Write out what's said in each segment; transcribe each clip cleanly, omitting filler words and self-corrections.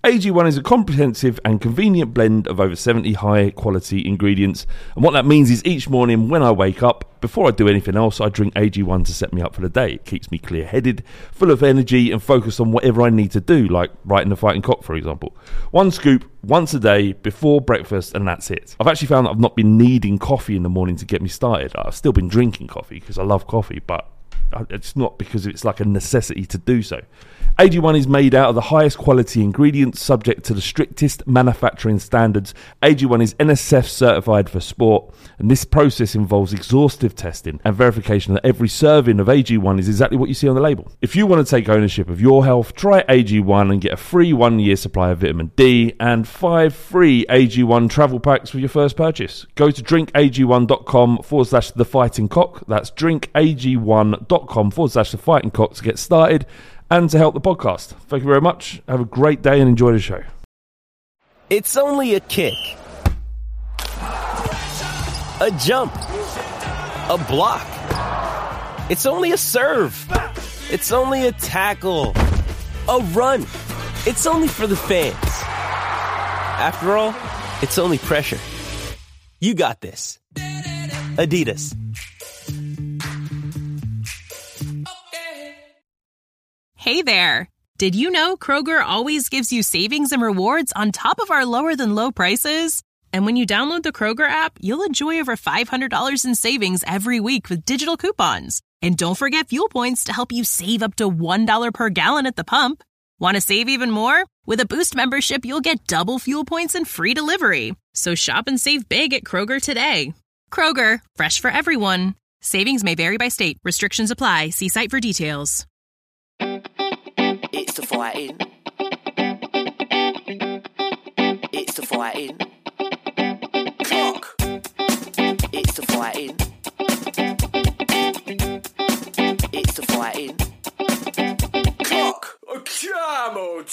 AG1 is a comprehensive and convenient blend of over 70 high-quality ingredients. And what that means is each morning when I wake up, before I do anything else, I drink AG1 to set me up for the day. It keeps me clear-headed, full of energy and focused on whatever I need to do, like writing The Fighting Cock, for example. One scoop once a day before breakfast, and that's it. I've actually found that I've not been needing coffee in the morning to get me started. I've still been drinking coffee because I love coffee, but it's not because it's like a necessity to do so. AG1 is made out of the highest quality ingredients subject to the strictest manufacturing standards. AG1 is NSF certified for sport, and this process involves exhaustive testing and verification that every serving of AG1 is exactly what you see on the label. If you want to take ownership of your health, try AG1 and get a free 1-year supply of vitamin D and 5 free AG1 travel packs with your first purchase. Go to drinkag1.com/thefightingcock. That's drinkag1.com/thefightingcock to get started and to help the podcast. Thank you very much. Have a great day and enjoy the show. It's only a kick, a jump, a block. It's only a serve. It's only a tackle, a run. It's only for the fans. After all, it's only pressure. You got this. Adidas. Hey there! Did you know Kroger always gives you savings and rewards on top of our lower-than-low prices? And when you download the Kroger app, you'll enjoy over $500 in savings every week with digital coupons. And don't forget fuel points to help you save up to $1 per gallon at the pump. Want to save even more? With a Boost membership, you'll get double fuel points and free delivery. So shop and save big at Kroger today. Kroger, fresh for everyone. Savings may vary by state. Restrictions apply. See site for details. It's the fighting. It's the fighting. Cock. It's the fighting. It's the fighting. Cock. Come on,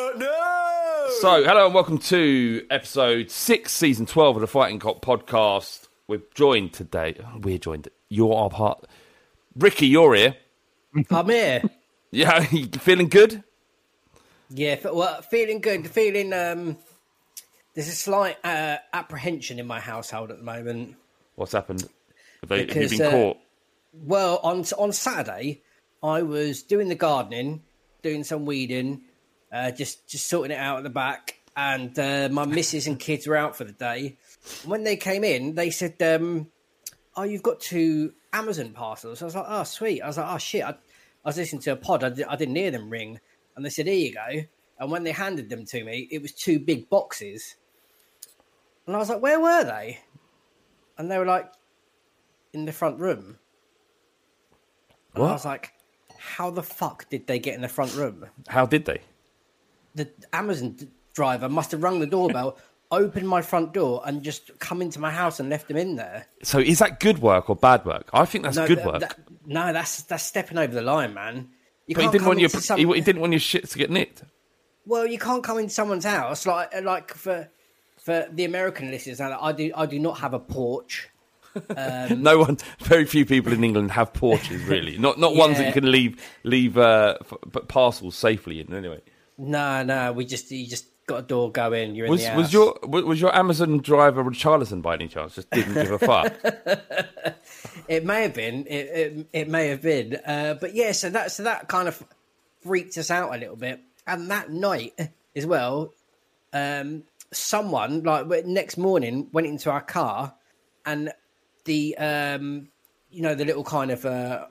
no. So, hello and welcome to episode 6, season 12 of the Fighting Cock podcast. We're joined today. You're our part. Ricky, you're here. I'm here. Yeah, you feeling good? Yeah, feeling good. Feeling there's a slight apprehension in my household at the moment. What's happened? Have you been caught? Well, on Saturday, I was doing the gardening, doing some weeding, just sorting it out at the back, and my missus and kids were out for the day. When they came in, they said, "Oh, you've got 2 Amazon parcels." I was like, "Oh, sweet." I was like, "Oh shit." I was listening to a pod. I didn't hear them ring. And they said, "Here you go." And when they handed them to me, it was 2 big boxes. And I was like, "Where were they?" And they were like, "In the front room." And I was like, how the fuck did they get in the front room? How did they? The Amazon driver must have rung the doorbell, opened my front door and just come into my house and left them in there. So is that good work or bad work? I think that's good work. That's stepping over the line, man. But he didn't want your shit to get nicked. Well, you can't come into someone's house like for the American listeners. I do not have a porch. Very few people in England have porches, really. Not ones that you can leave parcels safely in. Anyway. No, you just got a door going. You're in the house. Was your Amazon driver Richarlison by any chance? Just didn't give a fuck. It may have been. It may have been. But yeah, so that kind of freaked us out a little bit. And that night as well, someone next morning went into our car, and the the little kind of I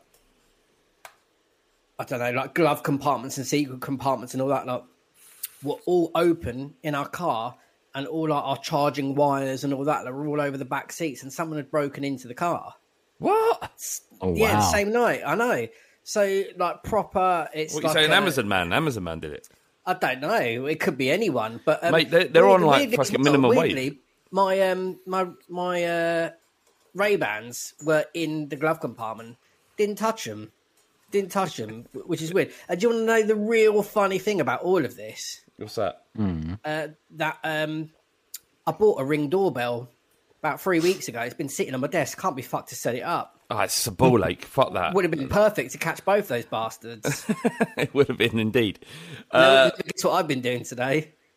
don't know, like glove compartments and secret compartments and all that were all open in our car, and all our charging wires and all that were all over the back seats, and someone had broken into the car. What? Oh, yeah, wow. The same night. I know. So, proper... It's what, you saying Amazon man? Amazon man did it? I don't know. It could be anyone. But mate, they're on, fucking minimum wage. My Ray-Bans were in the glove compartment. Didn't touch them, which is weird. Do you want to know the real funny thing about all of this? What's that? I bought a Ring doorbell about 3 weeks ago. It's been sitting on my desk. Can't be fucked to set it up. Oh, it's a ball ache. Fuck that. Would have been perfect to catch both those bastards. It would have been indeed. Guess what I've been doing today?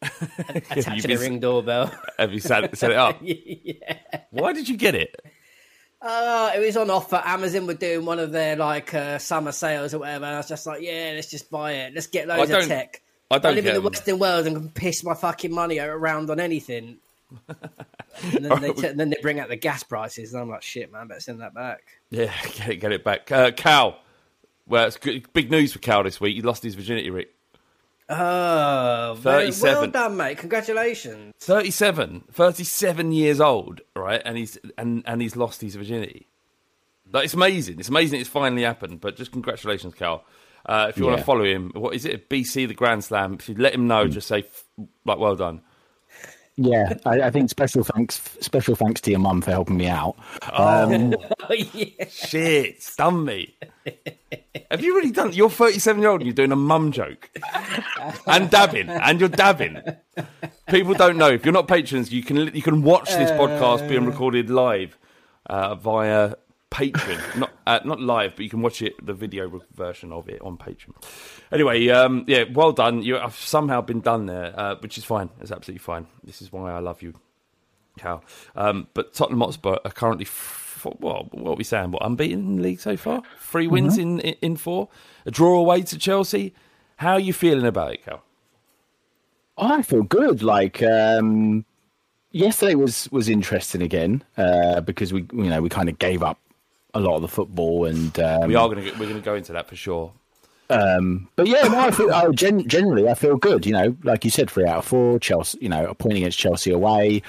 attached to the Ring doorbell. Have you set it up? Yeah. Why did you get it? It was on offer. Amazon were doing one of their summer sales or whatever. And I was just like, yeah, let's just buy it. Let's get loads of tech. I live in the Western world and can piss my fucking money around on anything. And then they bring out the gas prices, and I'm like, shit, man, better send that back. Yeah, get it back. Cal, well, it's good, big news for Cal this week. He lost his virginity, Rick. Oh, 37. Well done, mate. Congratulations. 37 years old, right? And he's lost his virginity. Like, it's amazing. It's amazing it's finally happened. But just congratulations, Cal. If you want to follow him, what is it? BC the Grand Slam. If you let him know, just say well done. Yeah, I think special thanks to your mum for helping me out. Yeah. Shit, stun me. Have you really done? You're 37-year-old and you're doing a mum joke and dabbing, and you're dabbing. People don't know, if you're not patrons, you can watch this podcast being recorded live via Patreon. Not live, but you can watch it, the video version of it on Patreon. Anyway, well done. I've somehow been done there, which is fine. It's absolutely fine. This is why I love you, Cal. But Tottenham Hotspur are currently, what are we saying? Unbeaten in the league so far? 3 wins in 4. A draw away to Chelsea. How are you feeling about it, Cal? I feel good. Yesterday was interesting again because we kind of gave up a lot of the football, and we're going to go into that for sure. But yeah, no, I feel generally I feel good. Like you said, 3 out of 4. Chelsea, a point against Chelsea away.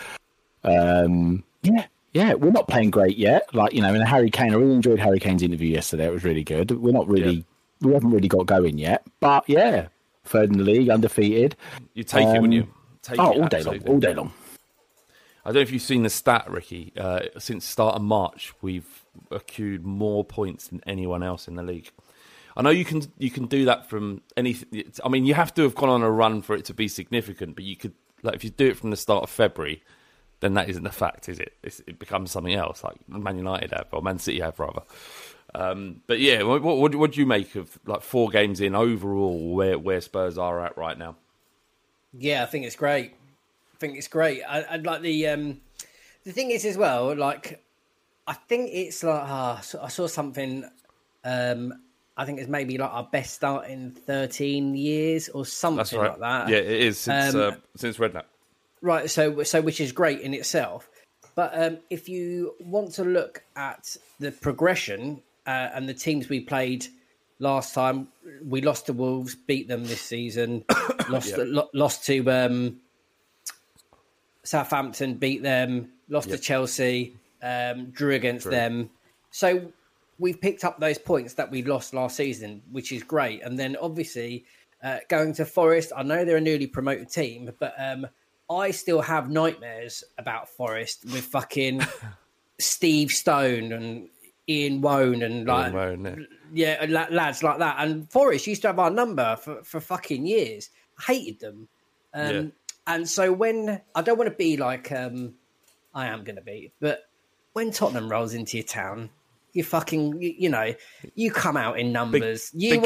Yeah, we're not playing great yet. In Harry Kane, I really enjoyed Harry Kane's interview yesterday. It was really good. We haven't really got going yet, but yeah, 3rd in the league, undefeated. You take it, wouldn't you? All day long. I don't know if you've seen the stat, Ricky. Since start of March, we've accrued more points than anyone else in the league. I know you can do that from anything. I mean, you have to have gone on a run for it to be significant, but you could, if you do it from the start of February, then that isn't a fact, is it? It becomes something else, like Man United have, or Man City have, rather. But yeah, what do you make of 4 games in overall where Spurs are at right now? Yeah, I think it's great. I'd like the thing is as well. I think it's I saw something. I think it's maybe our best start in 13 years or something. That's right. Like that. Yeah, it is since Redknapp. Right. So which is great in itself. But if you want to look at the progression and the teams we played last time, we lost to Wolves, beat them this season. Lost to Southampton, beat them. Lost to Chelsea, drew against them. So we've picked up those points that we lost last season, which is great. And then obviously going to Forest, I know they're a newly promoted team, but I still have nightmares about Forest with fucking Steve Stone and Ian Wone and lads like that. And Forest used to have our number for fucking years. I hated them. And so when I don't want to be like I am going to be, but when Tottenham rolls into your town, you fucking you come out in numbers.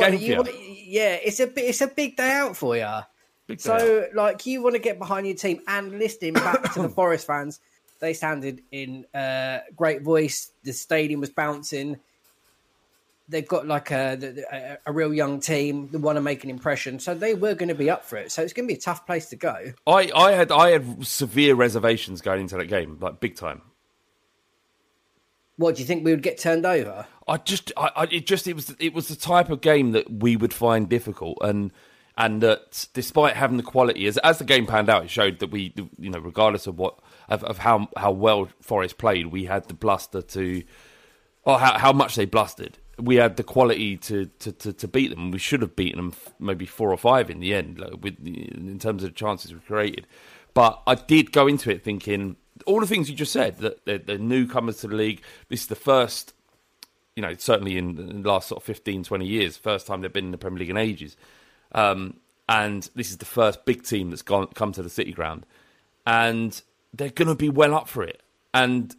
It's a big day out for you. So you want to get behind your team, and listening back to the Forest fans, they sounded in great voice. The stadium was bouncing. They've got a real young team. They want to make an impression, so they were going to be up for it. So it's going to be a tough place to go. I had severe reservations going into that game, big time. What do you think we would get turned over? It was the type of game that we would find difficult, and that despite having the quality, as the game panned out, it showed that we, regardless of how well Forest played, we had the bluster how much they blustered. We had the quality to beat them. We should have beaten them maybe 4 or 5 in the end, in terms of the chances we created. But I did go into it thinking all the things you just said, that they're newcomers to the league. This is the first, certainly in the last sort of 15, 20 years, first time they've been in the Premier League in ages. And this is the first big team that's come to the City Ground. And they're going to be well up for it. And,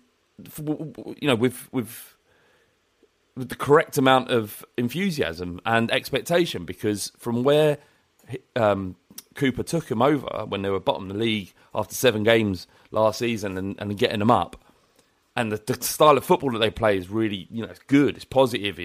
with the correct amount of enthusiasm and expectation, because from where Cooper took him over when they were bottom of the league after 7 games last season and getting them up. And the style of football that they play is really, it's good. It's positive.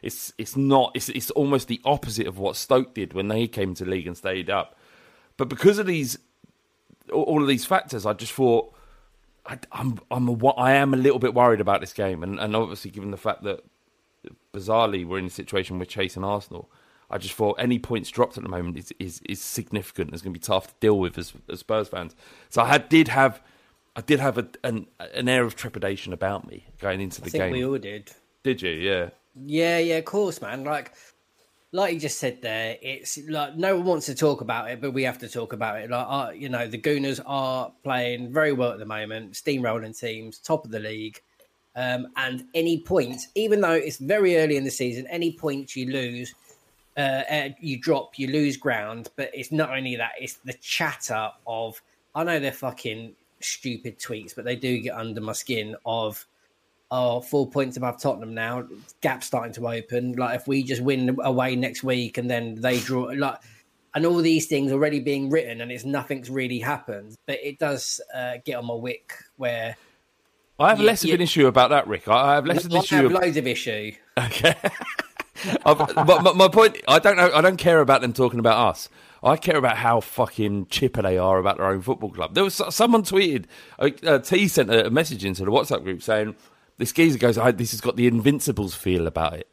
It's almost the opposite of what Stoke did when they came to the league and stayed up. But because of all of these factors, I just thought I am a little bit worried about this game. And obviously, given the fact that bizarrely we're in a situation we're chasing Arsenal, I just thought any points dropped at the moment is significant. It's going to be tough to deal with as Spurs fans. So I did have an air of trepidation about me going into the game. I think we all did. Did you? Yeah. Yeah, of course, man. Like you just said there, it's like no one wants to talk about it, but we have to talk about it. Like, the Gooners are playing very well at the moment, steamrolling teams, top of the league. And any points, even though it's very early in the season, any points you lose, you drop, you lose ground. But it's not only that; it's the chatter of. I know they're fucking stupid tweets, but they do get under my skin of 4 points above Tottenham now, gap starting to open, like if we just win away next week and then they draw, like, and all these things already being written and nothing's really happened. But it does get on my wick where I have less of an issue about that, Rick. I have less of an issue. I have loads of issue. Okay. But my point, I don't care about them talking about us. I care about how fucking chipper they are about their own football club. There was someone tweeted, T sent a message into the WhatsApp group saying, this geezer goes, this has got the Invincibles feel about it.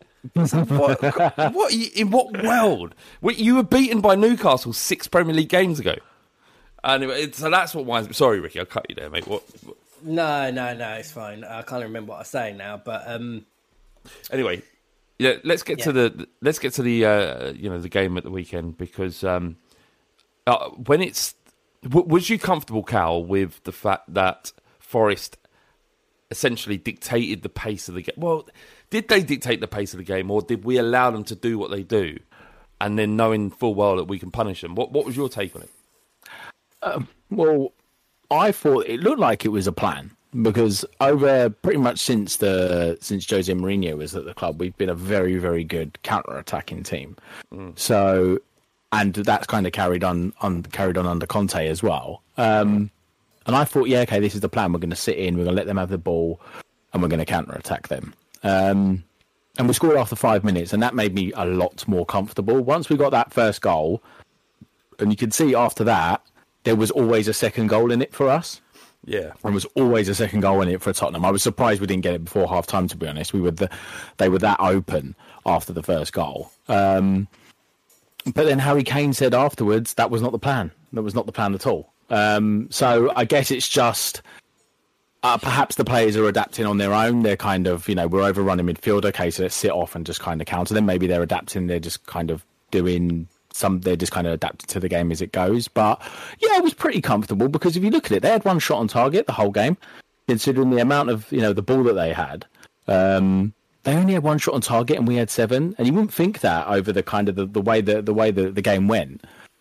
What in what world? You were beaten by Newcastle 6 Premier League games ago. Anyway, so that's what winds me. Sorry, Ricky, I cut you there, mate. What? No, it's fine. I can't remember what I was saying now, but anyway, let's get to the the game at the weekend, because when was you comfortable, Cal, with the fact that Forest essentially dictated the pace of the game? Well, did they dictate the pace of the game, or did we allow them to do what they do, and then knowing full well that we can punish them? What was your take on it? Well, I thought it looked like it was a plan, because over pretty much since Jose Mourinho was at the club, we've been a very, very good counter-attacking team. So, and that's kind of carried on under Conte as well. And I thought, okay, this is the plan. We're going to sit in, we're going to let them have the ball, and we're going to counter-attack them. And we scored after 5 minutes, and that made me a lot more comfortable. Once we got that first goal, and you could see after that, there was always a second goal in it for us. Yeah. There was always a second goal in it for Tottenham. I was surprised we didn't get it before half-time, to be honest. They were that open after the first goal. But then Harry Kane said afterwards that was not the plan. That was not the plan at all. So I guess it's just perhaps the players are adapting on their own. They're kind of, we're overrunning midfield. Okay, so let's sit off and just kind of counter them. Maybe they're adapting. They're just kind of doing... they're just kind of adapted to the game as it goes. But yeah, I was pretty comfortable, because if you look at it, they had one shot on target the whole game, considering the amount of, the ball that they had. They only had one shot on target and we had 7. And you wouldn't think that over the kind of the way the game went.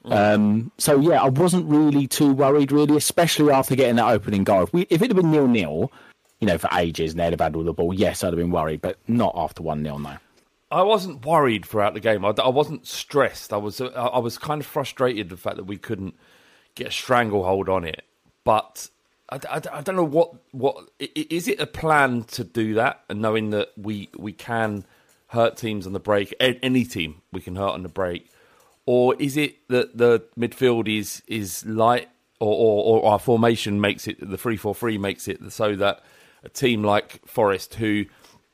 So yeah, I wasn't really too worried, really, especially after getting that opening goal. If it had been 0-0, for ages and they'd have had all the ball, yes, I'd have been worried, but not after 1-0, no. I wasn't worried throughout the game. I wasn't stressed. I was kind of frustrated the fact that we couldn't get a stranglehold on it. But I don't know what is it a plan to do that, and knowing that we can hurt teams on the break, any team we can hurt on the break, or is it that the midfield is light, or our formation makes it, the 3-4-3 makes it so that a team like Forest, who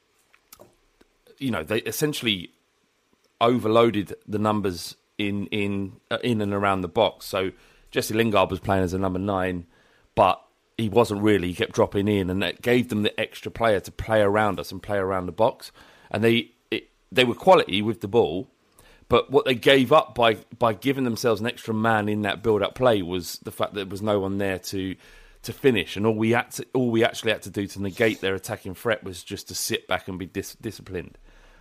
they essentially overloaded the numbers in and around the box. So Jesse Lingard was playing as a number 9, but he wasn't really. He kept dropping in, and that gave them the extra player to play around us and play around the box. And they were quality with the ball, but what they gave up by giving themselves an extra man in that build-up play was the fact that there was no one there to finish, and all we actually had to do to negate their attacking threat was just to sit back and be disciplined.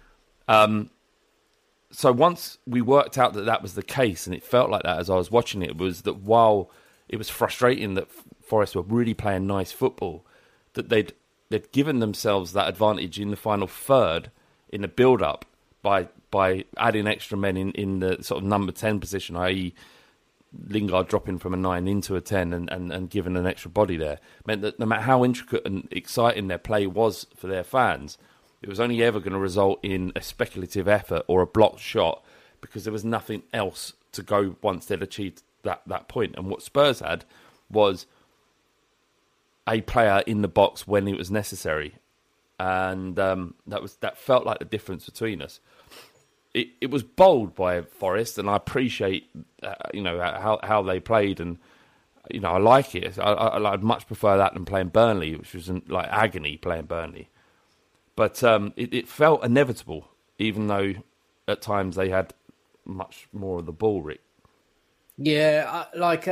So once we worked out that was the case, and it felt like that as I was watching it, was that while it was frustrating that Forest were really playing nice football, that they'd given themselves that advantage in the final third in the build-up by adding extra men in the sort of number 10 position, i.e., Lingard dropping from a 9 into a 10 and giving an extra body there meant that no matter how intricate and exciting their play was for their fans, it was only ever going to result in a speculative effort or a blocked shot because there was nothing else to go once they'd achieved that point. And what Spurs had was a player in the box when it was necessary. And that felt like the difference between us. It was bold by Forest, and I appreciate how they played, and I like it. I'd much prefer that than playing Burnley, which was like agony playing Burnley. But it felt inevitable, even though at times they had much more of the ball, Rick. Yeah,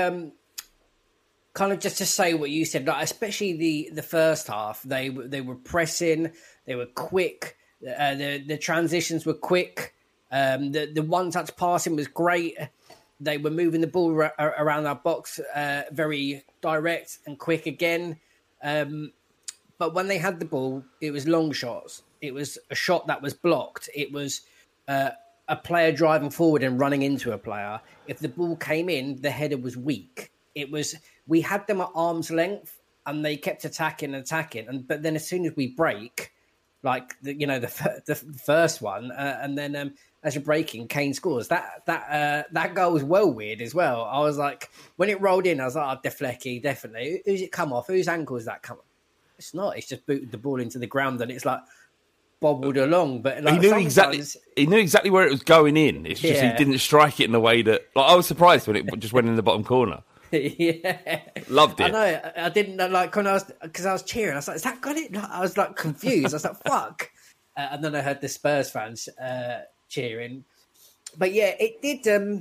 kind of just to say what you said, like especially the first half, they were pressing, they were quick, the transitions were quick. The one-touch passing was great. They were moving the ball around our box very direct and quick again. But when they had the ball, it was long shots. It was a shot that was blocked. It was a player driving forward and running into a player. If the ball came in, the header was weak. We had them at arm's length, and they kept attacking. But then as soon as we break, like the first one, and then as you're breaking, Kane scores. That goal was well weird as well. I was like, when it rolled in, I was like, oh, Deflecki, definitely. Who's it come off? Whose ankle is that come off? It's not. It's just booted the ball into the ground, and it's like bobbled along. But like, he knew exactly where it was going in. It's just he didn't strike it in the way that. Like, I was surprised when it just went in the bottom corner. Yeah, loved it. I know. I didn't know, like when I was cheering. I was like, "Is that got it?" I was like confused. I was like, "Fuck!" And then I heard the Spurs fans cheering. But yeah, it did.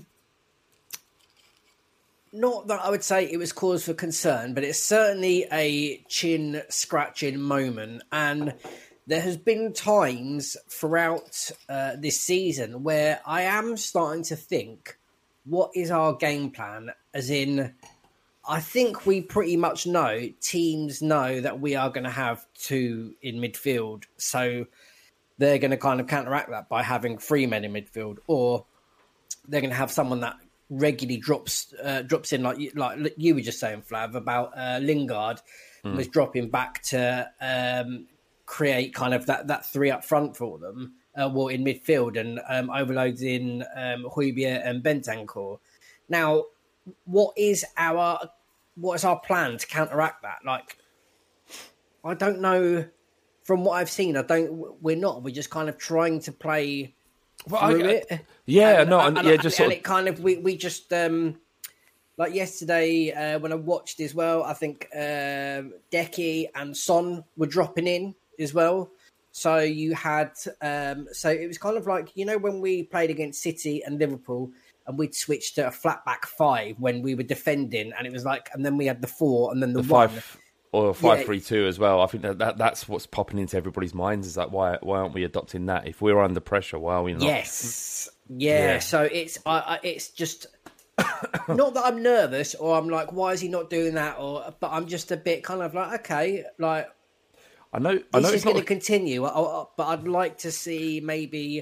Not that I would say it was cause for concern, but it's certainly a chin scratching moment. And there has been times throughout this season where I am starting to think, what is our game plan? As in, I think we pretty much know, teams know that we are going to have two in midfield. So they're going to kind of counteract that by having 3 men in midfield, or they're going to have someone that regularly drops in, like you were just saying, Flav, about Lingard was dropping back to create kind of that 3 up front for them. In midfield, and overloads in Højbjerg and Bentancur. Now, what is our plan to counteract that? Like, I don't know. From what I've seen, we're just kind of trying to play through it. Yeah, and it kind of we just like yesterday when I watched as well. I think Decky and Son were dropping in as well. So you had, so it was kind of like, when we played against City and Liverpool and we'd switched to a flat back 5 when we were defending, and it was like, and then we had the 4 and then the 1. 5 or 5-3-2 as well. I think that's what's popping into everybody's minds, is like, why aren't we adopting that? If we're under pressure, why are we not? Yes. Yeah. So it's just, not that I'm nervous or I'm like, why is he not doing that? But I'm just a bit kind of like, okay, like, I know this it's is going to continue, but I'd like to see maybe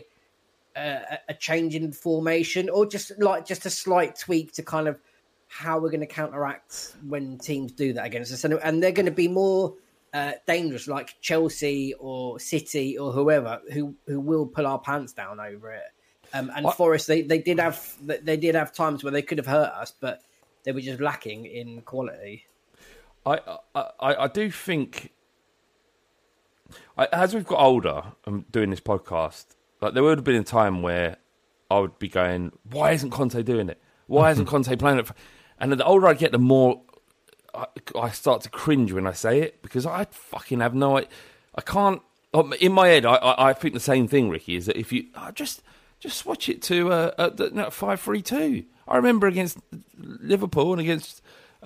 a change in formation, or just a slight tweak to kind of how we're going to counteract when teams do that against us, and they're going to be more dangerous, like Chelsea or City or whoever who will pull our pants down over it. And Forest, they did have times where they could have hurt us, but they were just lacking in quality. I do think. As we've got older and doing this podcast, like there would have been a time where I would be going, why isn't Conte doing it? Why isn't Conte playing it? And the older I get, the more I start to cringe when I say it, because I fucking have no idea. I can't, in my head, I think the same thing, Ricky, is that if you just switch it to 5-3-2. I remember against Liverpool and against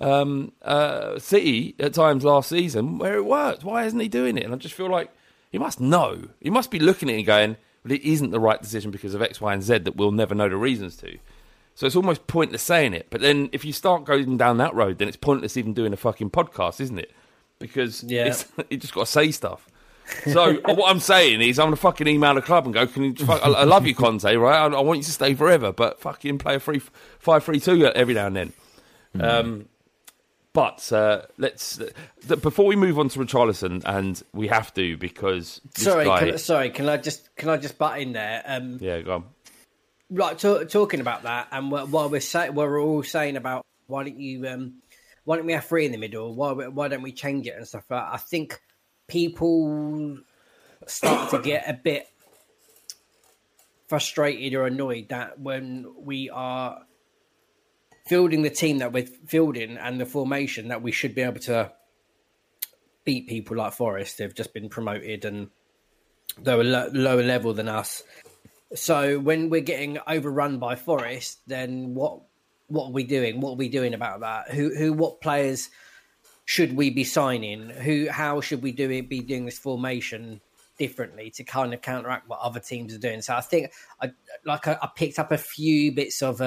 City at times last season where it worked. Why isn't he doing it? And I just feel like he must know. He must be looking at it and going, well, it isn't the right decision because of X, Y, and Z that we'll never know the reasons to. So it's almost pointless saying it. But then if you start going down that road, then it's pointless even doing a fucking podcast, isn't it? Because you just got to say stuff. So what I'm saying is, I'm gonna fucking email the club and go, "Can you? I love you, Conte, right? I want you to stay forever, but fucking play a 5-3-2 every now and then." But let's before we move on to Richarlison, and we have to because this guy, can I just butt in there? Yeah, go on. Right, talking about that, and while we're all saying about why don't we have three in the middle? Why don't we change it and stuff? I think people start to get a bit frustrated or annoyed that when we are fielding the team that we're fielding and the formation, that we should be able to beat people like Forest who've just been promoted and they're a lower level than us. So when we're getting overrun by Forest, then what are we doing? What are we doing about that? What players should we be signing? How should we be doing this formation differently to kind of counteract what other teams are doing? So I think I picked up a few bits of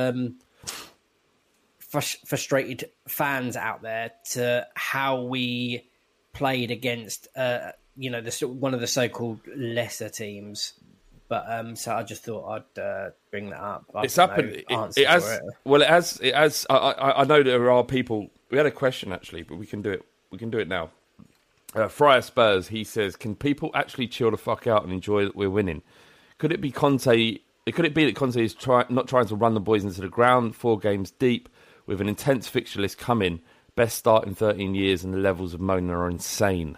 frustrated fans out there to how we played against one of the so-called lesser teams. But so I just thought I'd bring that up. It's happened. It has. I know there are people. We had a question actually, but we can do it. We can do it now. Friar Spurs. He says, "Can people actually chill the fuck out and enjoy that we're winning? Could it be Conte? Could it be that Conte is not trying to run the boys into the ground? 4 games deep with an intense fixture list coming. Best start in 13 years, and the levels of moaning are insane."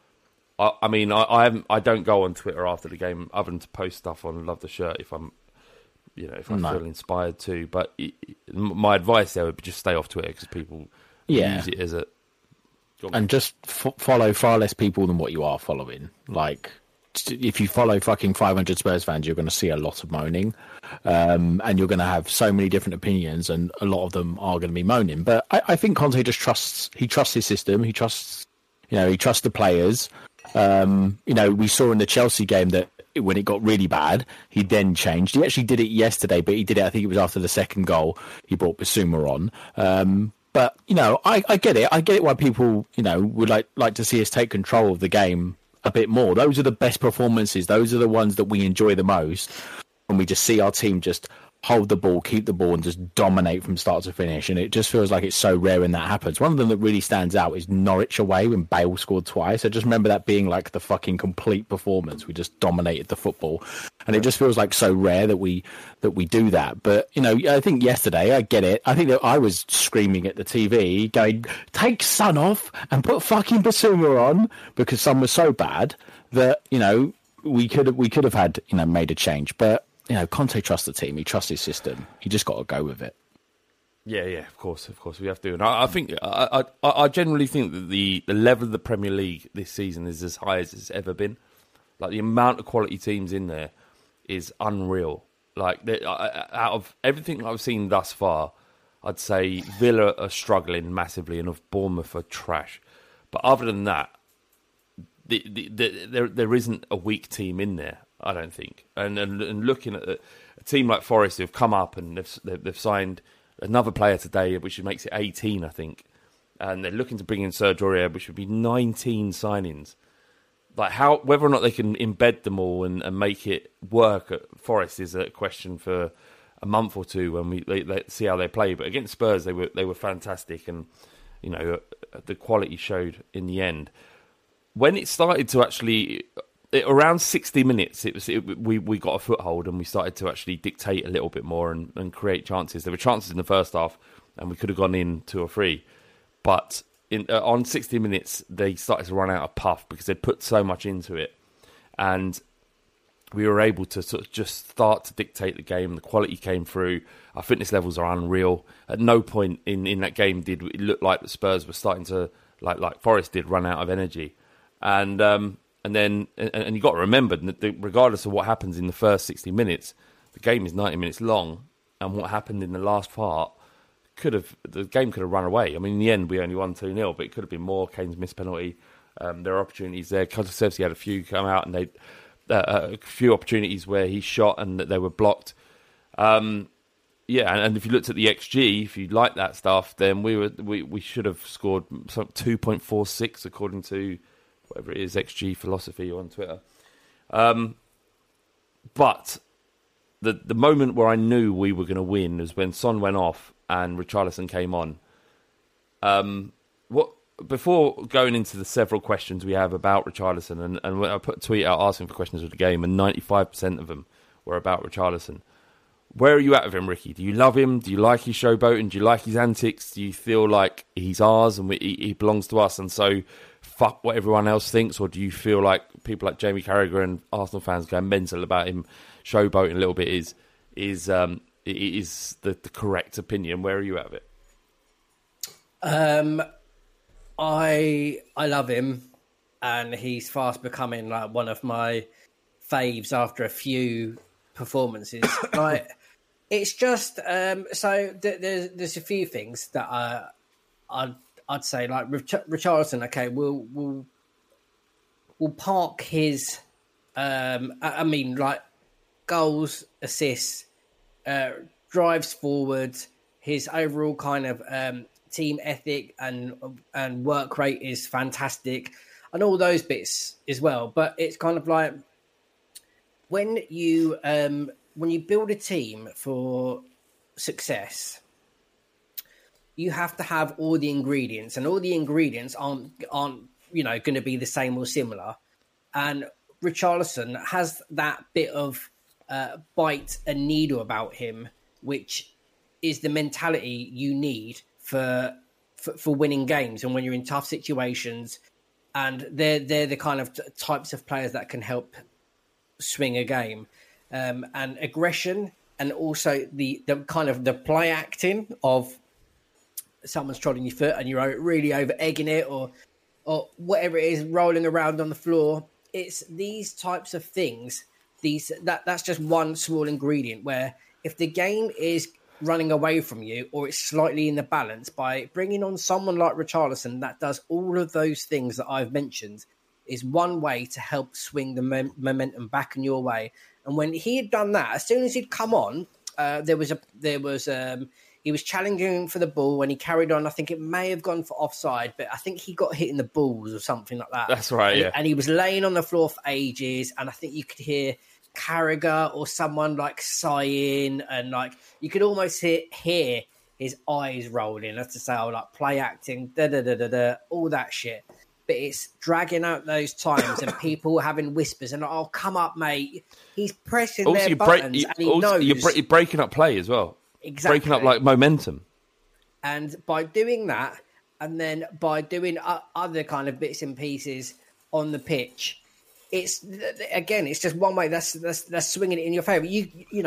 I don't go on Twitter after the game other than to post stuff on Love the Shirt if I'm feel inspired to. But my advice there would be just stay off Twitter because people use it as a... And just follow far less people than what you are following. Like, if you follow fucking 500 Spurs fans, you're going to see a lot of moaning. And you're going to have so many different opinions, and a lot of them are going to be moaning. But I think Conte just trusts his system. He trusts the players. We saw in the Chelsea game that when it got really bad, he then changed. He actually did it yesterday, but he did it, I think it was after the second goal. He brought Bissouma on. But, I get it. I get it why people, would like to see us take control of the game a bit more. Those are the best performances. Those are the ones that we enjoy the most. And we just see our team just hold the ball, keep the ball, and just dominate from start to finish. And it just feels like it's so rare when that happens. One of them that really stands out is Norwich away when Bale scored twice. I just remember that being like the fucking complete performance. We just dominated the football. And it just feels like so rare that we do that. But, I think yesterday, I get it. I think that I was screaming at the TV going, take Son off and put fucking Bissouma on, because Son was so bad that, we could have had, made a change. But, Conte trusts the team. He trusts his system. You just got to go with it. Yeah, of course, we have to. And I think I generally think that the level of the Premier League this season is as high as it's ever been. Like, the amount of quality teams in there is unreal. Like, out of everything I've seen thus far, I'd say Villa are struggling massively, and of Bournemouth are trash. But other than that, there isn't a weak team in there, I don't think. And looking at a team like Forest who've come up and they've signed another player today, which makes it 18, I think. And they're looking to bring in Serge Aurier, which would be 19 signings. Like, whether or not they can embed them all and make it work at Forest is a question for a month or two when they see how they play. But against Spurs, they were fantastic, and the quality showed in the end. When it started to actually, around 60 minutes, we got a foothold and we started to actually dictate a little bit more and create chances. There were chances in the first half, and we could have gone in 2 or 3, but on 60 minutes they started to run out of puff because they'd put so much into it, and we were able to sort of just start to dictate the game. The quality came through. Our fitness levels are unreal. At no point in that game did it look like the Spurs were starting to, like Forest did, run out of energy. And then you got to remember that regardless of what happens in the first 60 minutes, the game is 90 minutes long, and what happened in the last part the game could have run away. I mean, in the end, we only won 2-0, but it could have been more. Kane's missed penalty. There are opportunities there. Kulusevski had a few come out, and a few opportunities where he shot and that they were blocked. And if you looked at the XG, if you like that stuff, then we should have scored 2.46 according to whatever it is, XG Philosophy on Twitter. But the moment where I knew we were going to win was when Son went off and Richarlison came on. Before going into the several questions we have about Richarlison, and when I put a tweet out asking for questions of the game, and 95% of them were about Richarlison. Where are you at with him, Ricky? Do you love him? Do you like his showboating? Do you like his antics? Do you feel like he's ours and he belongs to us, and so fuck what everyone else thinks? Or do you feel like people like Jamie Carragher and Arsenal fans going mental about him showboating a little bit is the correct opinion? Where are you at with it? I love him, and he's fast becoming like one of my faves after a few performances. Like, it's just so there's a few things that I'd say, like Richarlison. Okay, we'll park his I mean, like, goals, assists, drives forward, his overall kind of team ethic and work rate is fantastic, and all those bits as well. But it's kind of like when you build a team for success, you have to have all the ingredients, and all the ingredients aren't going to be the same or similar. And Richarlison has that bit of bite and needle about him, which is the mentality you need for winning games and when you're in tough situations. And they're the kind of types of players that can help swing a game, and aggression, and also the kind of the play acting of someone's trotting your foot and you're really over egging it or whatever it is, rolling around on the floor. It's these types of things. That's just one small ingredient where if the game is running away from you or it's slightly in the balance, by bringing on someone like Richarlison that does all of those things that I've mentioned, is one way to help swing the momentum back in your way. And when he had done that, as soon as he'd come on, he was challenging for the ball when he carried on. I think it may have gone for offside, but I think he got hit in the balls or something like that. That's right, yeah. And he was laying on the floor for ages, and I think you could hear Carragher or someone like sighing, and like you could almost hear his eyes rolling, as to say, like play acting, all that shit. But it's dragging out those times and people having whispers and, oh, come up, mate. He's pressing also, their buttons and he knows. You're breaking up play as well. Exactly. Breaking up, like, momentum. And by doing that, and then by doing other kind of bits and pieces on the pitch, it's just one way. That's swinging it in your favour. You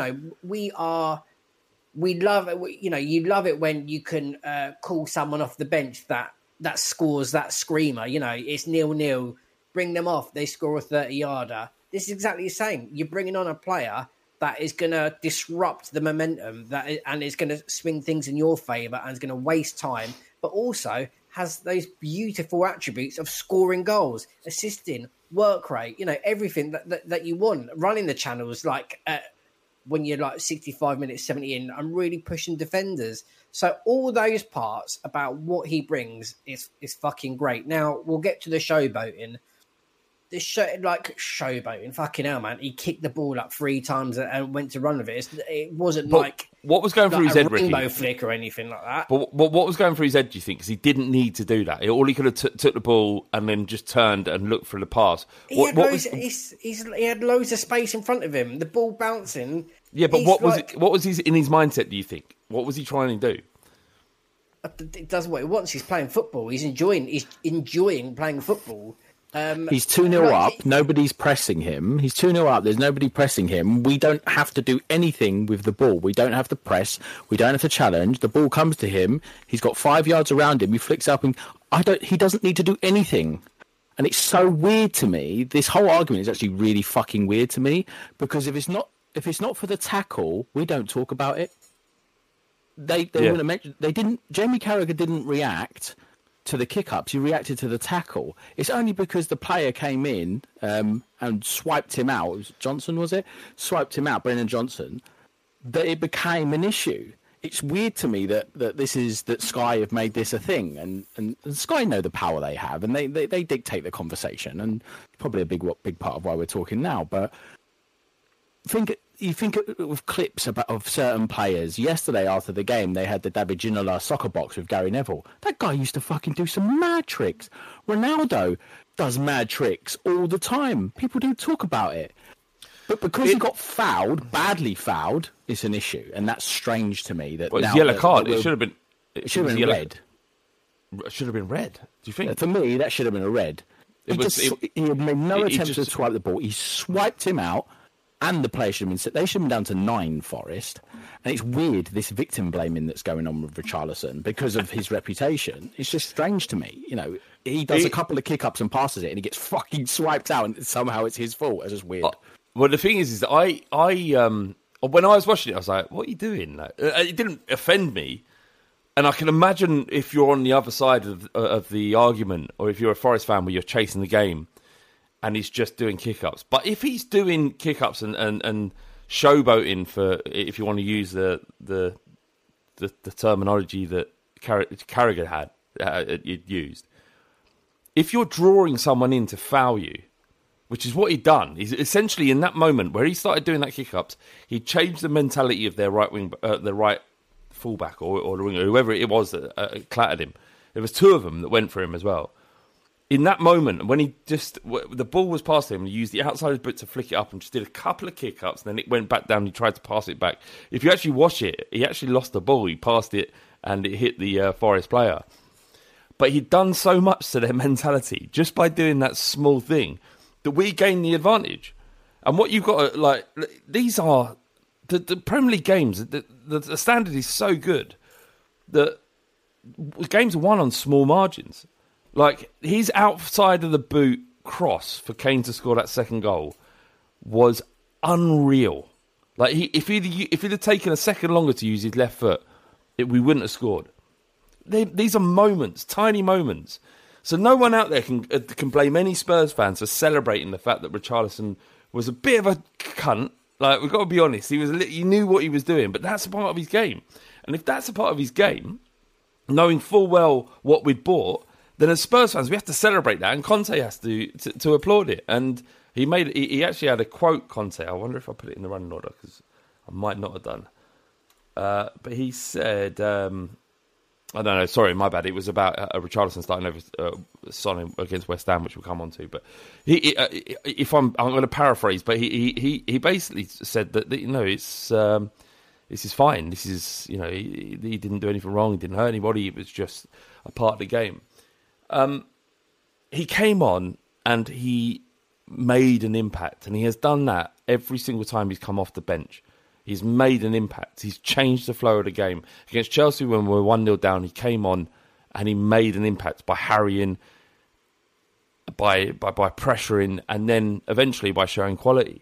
love it. You love it when you can call someone off the bench that scores that screamer. It's 0-0. Bring them off. They score a 30-yarder. This is exactly the same. You're bringing on a player that is going to disrupt the momentum and is going to swing things in your favour and is going to waste time, but also has those beautiful attributes of scoring goals, assisting, work rate, everything that you want, running the channels, like when you're like 65 minutes, 70 in, and really pushing defenders. So all those parts about what he brings is fucking great. Now, we'll get to the showboating. Showboating, fucking hell, man. He kicked the ball up 3 times and went to run with it. It wasn't like what was going through his head, Ricky? Rainbow flick or anything like that. But what was going through his head, do you think? Because he didn't need to do that. All he could have took the ball and then just turned and looked for the pass. He had loads of space in front of him. The ball bouncing. Yeah, but what was in his mindset, do you think? What was he trying to do? It does what he wants. He's playing football. He's enjoying playing football. He's 2-0 up. Nobody's pressing him. He's 2-0 up. There's nobody pressing him. We don't have to do anything with the ball. We don't have to press. We don't have to challenge. The ball comes to him. He's got 5 yards around him. He flicks up, and he doesn't need to do anything. And it's so weird to me. This whole argument is actually really fucking weird to me, because if it's not for the tackle, we don't talk about it. They wouldn't mention. They didn't. Jamie Carragher didn't react to the kick-ups. He reacted to the tackle. It's only because the player came in and swiped him out. It was Johnson, was it? Swiped him out, Brennan Johnson, that it became an issue. it's weird to me that Sky have made this a thing, and Sky know the power they have, and they dictate the conversation, and probably a big part of why we're talking now. But you think of clips of certain players. Yesterday after the game, they had the David Ginola soccer box with Gary Neville. That guy used to fucking do some mad tricks. Ronaldo does mad tricks all the time. People do talk about it. But because he got fouled, badly fouled, it's an issue, and that's strange to me. That it's yellow card. It should have been. It should have been red. It should have been red. Do you think? For me, that should have been a red. He had made no attempt to swipe the ball. He swiped him out, and the player should have been. They should have been down to 9. Forest, and it's weird this victim blaming that's going on with Richarlison because of his reputation. It's just strange to me. You know, he does a couple of kick-ups and passes it, and he gets fucking swiped out, and somehow it's his fault. It's just weird. Well, the thing is that I when I was watching it, I was like, "What are you doing?" It didn't offend me, and I can imagine if you're on the other side of the argument, or if you're a Forest fan where you're chasing the game, and he's just doing kick-ups. But if he's doing kick-ups and showboating, for if you want to use the terminology that Carragher had used, if you're drawing someone in to foul you, which is what he'd done. He's essentially in that moment where he started doing that kick-ups, he changed the mentality of their right wing, the right fullback or the winger, whoever it was that clattered him. There was 2 of them that went for him as well. In that moment, when the ball was past him, he used the outside of his boot to flick it up and just did a couple of kick-ups, and then it went back down and he tried to pass it back. If you actually watch it, he actually lost the ball. He passed it and it hit the Forest player. But he'd done so much to their mentality just by doing that small thing that we gain the advantage. And what you've got to, these are the Premier League games, the standard is so good that games are won on small margins. Like, his outside of the boot cross for Kane to score that second goal was unreal. Like, if he'd have taken a second longer to use his left foot, we wouldn't have scored. These are moments, tiny moments. So no one out there can blame any Spurs fans for celebrating the fact that Richarlison was a bit of a cunt. Like, we've got to be honest, he knew what he was doing, but that's a part of his game. And if that's a part of his game, knowing full well what we'd bought, then as Spurs fans we have to celebrate that, and Conte has to applaud it. And he actually had a quote, Conte. I wonder if I put it in the running order because I might not have done. But he said. I don't know, sorry, my bad. It was about Richarlison starting over Son against West Ham, which we'll come on to. But I'm going to paraphrase, but he basically said that it's this is fine. This is, he didn't do anything wrong. He didn't hurt anybody. It was just a part of the game. He came on and he made an impact, and he has done that every single time he's come off the bench. He's made an impact. He's changed the flow of the game. Against Chelsea, when we were 1-0 down, he came on and he made an impact by harrying, by pressuring, and then eventually by showing quality.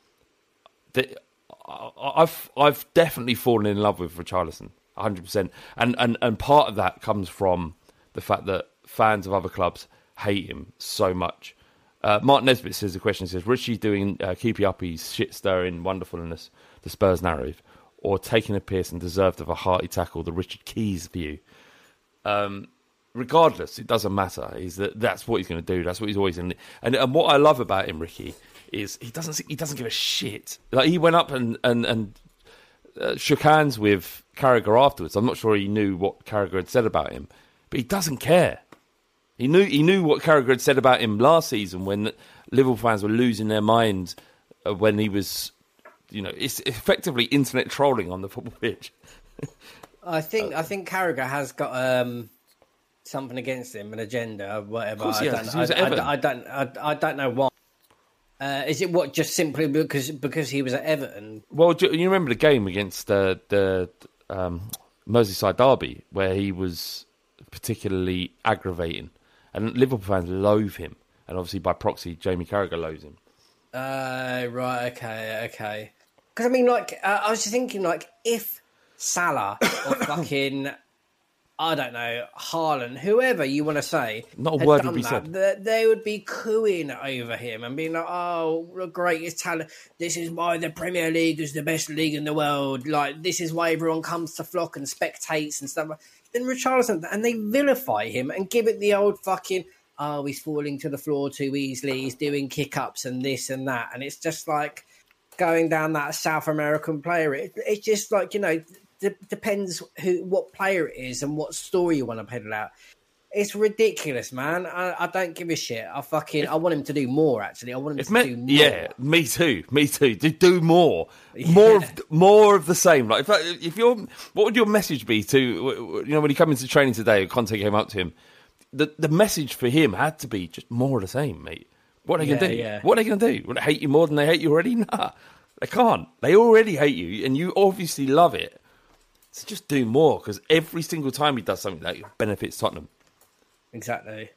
I've definitely fallen in love with Richarlison, 100%. And part of that comes from the fact that fans of other clubs hate him so much. Mark Nesbitt says the question says, Richie doing Keepy Uppy's shit-stirring wonderfulness, the Spurs narrative, or taking a piss and deserved of a hearty tackle, the Richard Keys view. Regardless, it doesn't matter. That's what he's going to do. That's what he's always in. And what I love about him, Ricky, is he doesn't give a shit. Like, he went up and shook hands with Carragher afterwards. I'm not sure he knew what Carragher had said about him, but he doesn't care. He knew what Carragher had said about him last season when Liverpool fans were losing their minds when he was, it's effectively internet trolling on the football pitch. I think Carragher has got something against him, an agenda, whatever. Of course he has, I don't know why. Is it just simply because he was at Everton? Well, you remember the game against the Merseyside derby where he was particularly aggravating, and Liverpool fans loathe him, and obviously by proxy, Jamie Carragher loathes him. Right, okay. Because I mean, I was just thinking, if Salah or fucking I don't know, Haaland, whoever you want to say, Not a had word done would be that, said. they would be cooing over him and being like, "Oh, the greatest talent! This is why the Premier League is the best league in the world. Like, this is why everyone comes to flock and spectates and stuff." Then Richarlison, and they vilify him and give it the old fucking, "Oh, he's falling to the floor too easily. He's doing kick-ups and this and that," and it's just like going down that South American player. It's just like, depends what player it is and what story you want to peddle out. It's ridiculous, man. I don't give a shit. I want him to do more. Actually, I want him to do more. Yeah, me too. Do more, more of the same. Like, if you're, what would your message be to when he came into training today? Conte came up to him. The message for him had to be just more of the same, mate. What are they going to do? Yeah. What are they going to do? Would they hate you more than they hate you already? Nah, they can't. They already hate you, and you obviously love it. So just do more, because every single time he does something that benefits Tottenham. Exactly.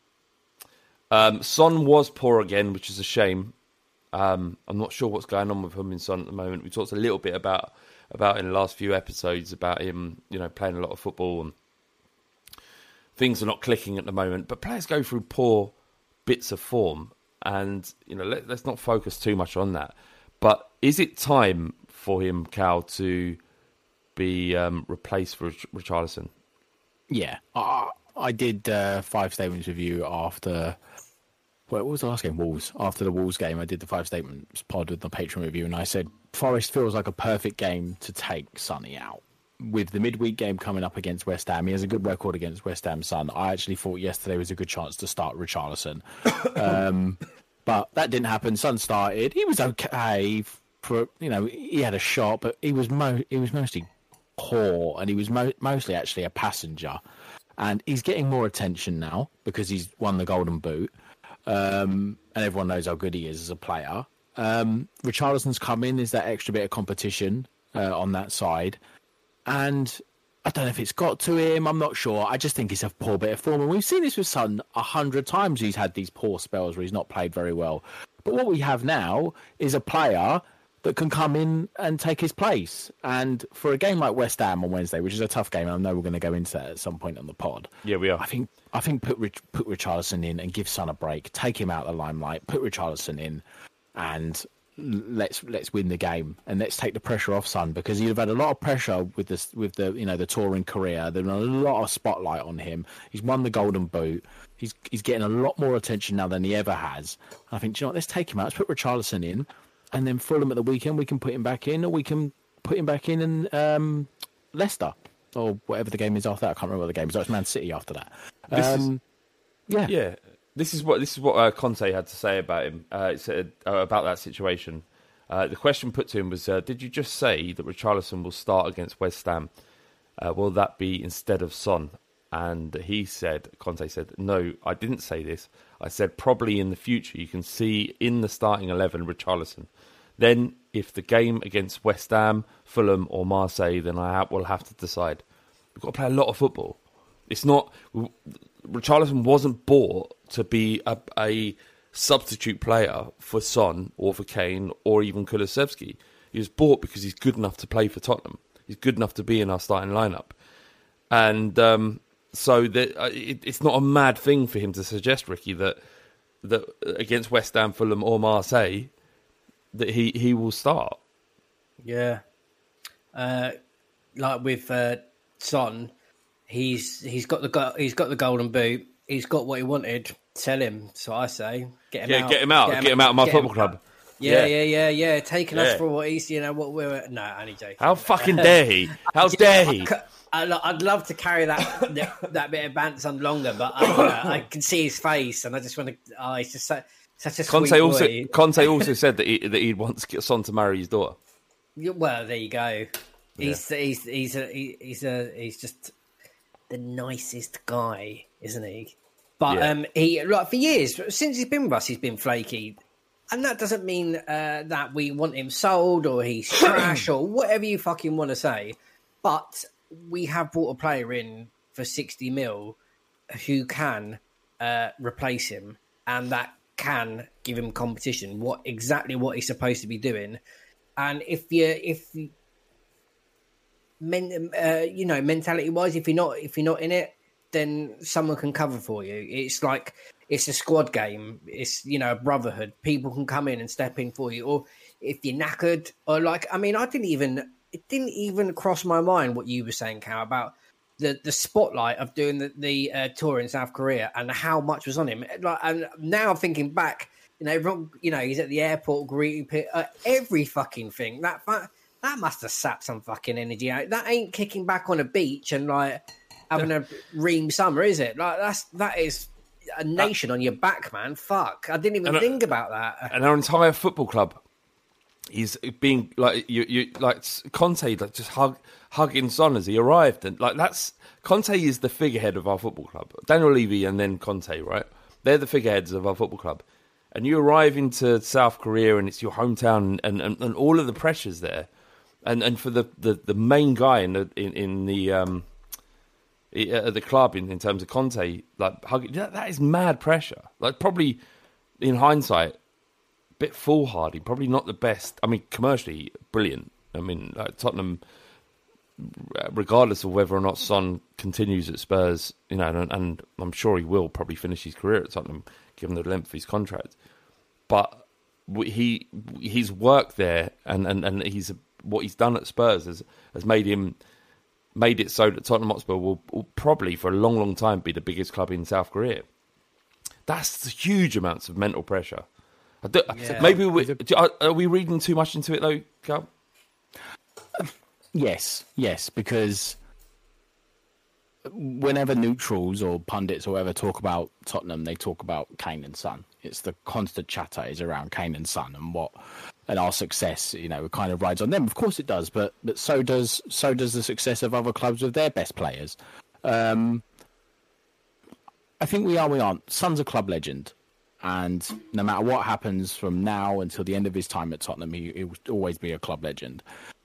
Son was poor again, which is a shame. I'm not sure what's going on with him in Son at the moment. We talked a little bit about in the last few episodes about him, playing a lot of football, and things are not clicking at the moment. But players go through poor bits of form, and let's not focus too much on that. But is it time for him, Cal, to be replaced for Richarlison? Yeah. I did 5 statements with you after... What was the last game? Wolves. After the Wolves game, I did the 5 statements pod with the Patreon review, and I said Forest feels like a perfect game to take Sonny out. With the midweek game coming up against West Ham, he has a good record against West Ham, Son. I actually thought yesterday was a good chance to start Richarlison. But that didn't happen. Son started. He was okay. He had a shot, but he was mostly poor, and he was mostly actually a passenger. And he's getting more attention now because he's won the Golden Boot. And everyone knows how good he is as a player. Richarlison's come in, is that extra bit of competition on that side. And I don't know if it's got to him, I'm not sure. I just think he's a poor bit of form. And we've seen this with Son 100 times. He's had these poor spells where he's not played very well. But what we have now is a player that can come in and take his place. And for a game like West Ham on Wednesday, which is a tough game, and I know we're going to go into that at some point on the pod. Yeah, we are. I think put Richarlison in and give Son a break. Take him out of the limelight. Put Richarlison in, and let's win the game. And let's take the pressure off Son, because he'd have had a lot of pressure with the touring career. There's a lot of spotlight on him. He's won the Golden Boot. He's getting a lot more attention now than he ever has. And I think, let's take him out. Let's put Richarlison in. And then Fulham at the weekend, we can put him back in, or we can put him back in and Leicester, or whatever the game is after that. I can't remember what the game is. It's Man City after that. Yeah. This is what Conte had to say about him. It said about that situation. The question put to him was, "Did you just say that Richarlison will start against West Ham? Will that be instead of Son?" And Conte said, "No, I didn't say this. I said probably in the future you can see in the starting 11 Richarlison. Then if the game against West Ham, Fulham or Marseille, then I will have to decide. We've got to play a lot of football. It's not... Richarlison wasn't bought to be a substitute player for Son or for Kane or even Kulusevski. He was bought because he's good enough to play for Tottenham. He's good enough to be in our starting lineup. And... So it's not a mad thing for him to suggest, Ricky, that against West Ham, Fulham or Marseille, that he will start. Yeah, like with Son, he's got the Golden Boot. He's got what he wanted. Sell him. So I say, get him out. Get him out of my football club. Yeah. Taking us for what he's, what we're. No, only joking. How fucking dare he? How dare he? I'd love to carry that bit of banter on longer, but I can see his face, and I just want to. Oh, he's just such a sweet boy. Conte also said that he'd want to get Son to marry his daughter. Well, there you go. Yeah. He's just the nicest guy, isn't he? But he for years since he's been with us, he's been flaky. And that doesn't mean that we want him sold or he's trash or whatever you fucking want to say. But we have brought a player in for 60 mil who can replace him, and that can give him competition. Exactly what he's supposed to be doing. And if mentality wise, if you're not in it, then someone can cover for you. It's like it's a squad game. It's a brotherhood. People can come in and step in for you. Or if you're knackered, or it didn't even cross my mind what you were saying, Cal, about the spotlight of doing the tour in South Korea and how much was on him. And now I'm thinking back, everyone, he's at the airport greeting people, every fucking thing. That must have sapped some fucking energy out. That ain't kicking back on a beach and having a ream summer, is it? That is a nation on your back, man. Fuck, I didn't even think about that. And our entire football club is being you like Conte, just hugging Son as he arrived, and that's Conte is the figurehead of our football club. Daniel Levy and then Conte, right? They're the figureheads of our football club. And you arrive into South Korea, and it's your hometown, and all of the pressures there, and for the main guy in the club in terms of Conte, hugging, that is mad pressure. Probably in hindsight, a bit foolhardy. Probably not the best. I mean, commercially brilliant. I mean, Tottenham, regardless of whether or not Son continues at Spurs, and I'm sure he will probably finish his career at Tottenham, given the length of his contract. But his work there and what he's done at Spurs has made it so that Tottenham Hotspur will probably for a long, long time be the biggest club in South Korea. That's huge amounts of mental pressure. Maybe are we reading too much into it though, Carl? Yes, because whenever neutrals or pundits or whoever talk about Tottenham, they talk about Kane and Son. It's the constant chatter is around Kane and Son and our success. It kind of rides on them. Of course it does, but so does the success of other clubs with their best players. I think we aren't. Son's a club legend, and no matter what happens from now until the end of his time at Tottenham, he will always be a club legend.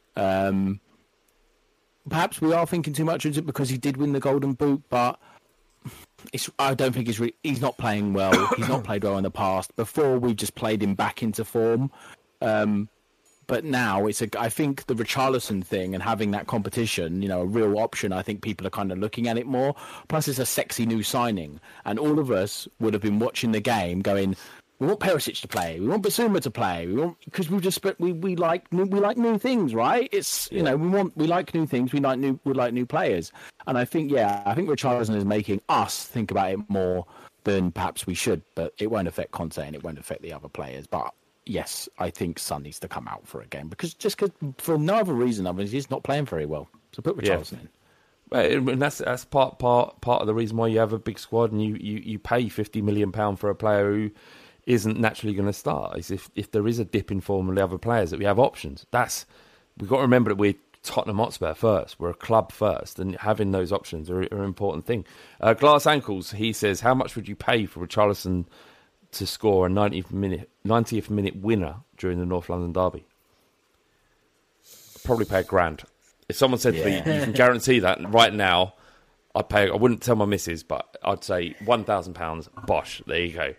Perhaps we are thinking too much into it because he did win the Golden Boot, but I don't think he's not playing well. He's not played well in the past. Before, we've just played him back into form. But now I think the Richarlison thing and having that competition, a real option, I think people are kind of looking at it more. Plus, it's a sexy new signing. And all of us would have been watching the game going, we want Perisic to play. We want Basuma to play. Because we like new things, right? It's we like new things. We like new players. And I think Richarlison is making us think about it more than perhaps we should. But it won't affect Conte and it won't affect the other players. But yes, I think Son needs to come out for a game because for no other reason other than he's not playing very well. So put Richarlison in. And that's part of the reason why you have a big squad and you pay £50 million for a player who isn't naturally going to start. Is if there is a dip in form of the other players, that we have options. We've got to remember that we're Tottenham Hotspur first. We're a club first, and having those options are an important thing. Glass Ankles, he says, how much would you pay for Richarlison to score a 90th minute winner during the North London derby? Probably pay £1,000. If someone said to me, you can guarantee that right now, I wouldn't tell my missus, but I'd say £1,000. Bosh, there you go.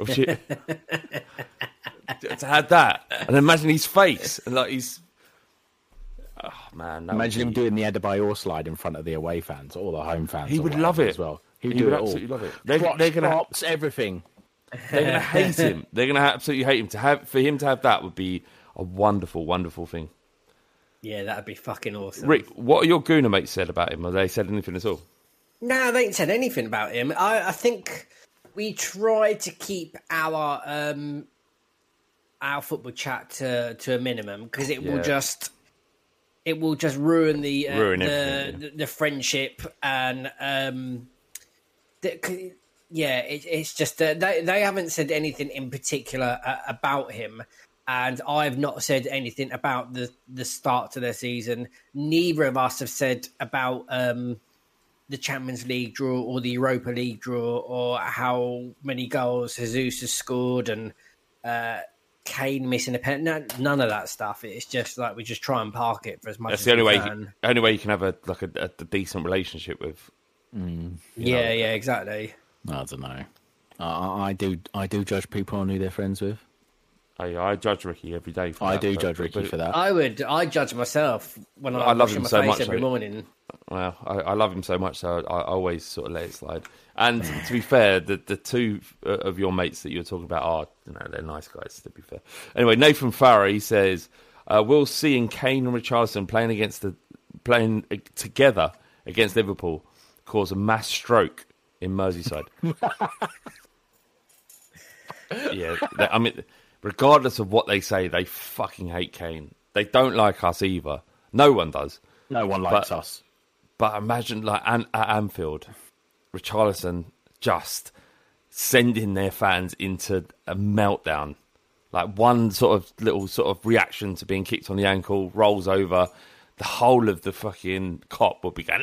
To have that, and imagine his face, and he's, oh man! Imagine him doing the Adebayor slide in front of the away fans, all the home fans. He would love it as well. He would absolutely love it. They're going to everything. They're going to hate him. They're going to absolutely hate him. For him to have that would be a wonderful, wonderful thing. Yeah, that'd be fucking awesome. Rick, what are your Gooner mates said about him? Have they said anything at all? No, they ain't said anything about him. I think we try to keep our football chat to a minimum because it will just ruin the friendship and it's just they haven't said anything in particular about him. And I've not said anything about the start to their season. Neither of us have said about the Champions League draw or the Europa League draw or how many goals Jesus has scored and Kane missing a penalty. None of that stuff. It's just we just try and park it for as much as we can. The only way you can have a decent relationship with. Yeah, exactly. I don't know. I do judge people on who they're friends with. I judge Ricky every day. For I that, do but- judge Ricky but- for that. I judge myself when I I'm love washing him my so face much, every though. morning. Well, I love him so much, so I always sort of let it slide. And to be fair, the two of your mates that you're talking about are, they're nice guys, to be fair. Anyway, Nathan Farah, he says, we'll see in Kane and Richarlison playing together against Liverpool cause a mass stroke in Merseyside. Yeah, I mean, regardless of what they say, they fucking hate Kane. They don't like us either. No one does. No one likes us. But imagine, at Anfield, Richarlison just sending their fans into a meltdown. Like one little reaction to being kicked on the ankle, rolls over, the whole of the fucking cop will be going,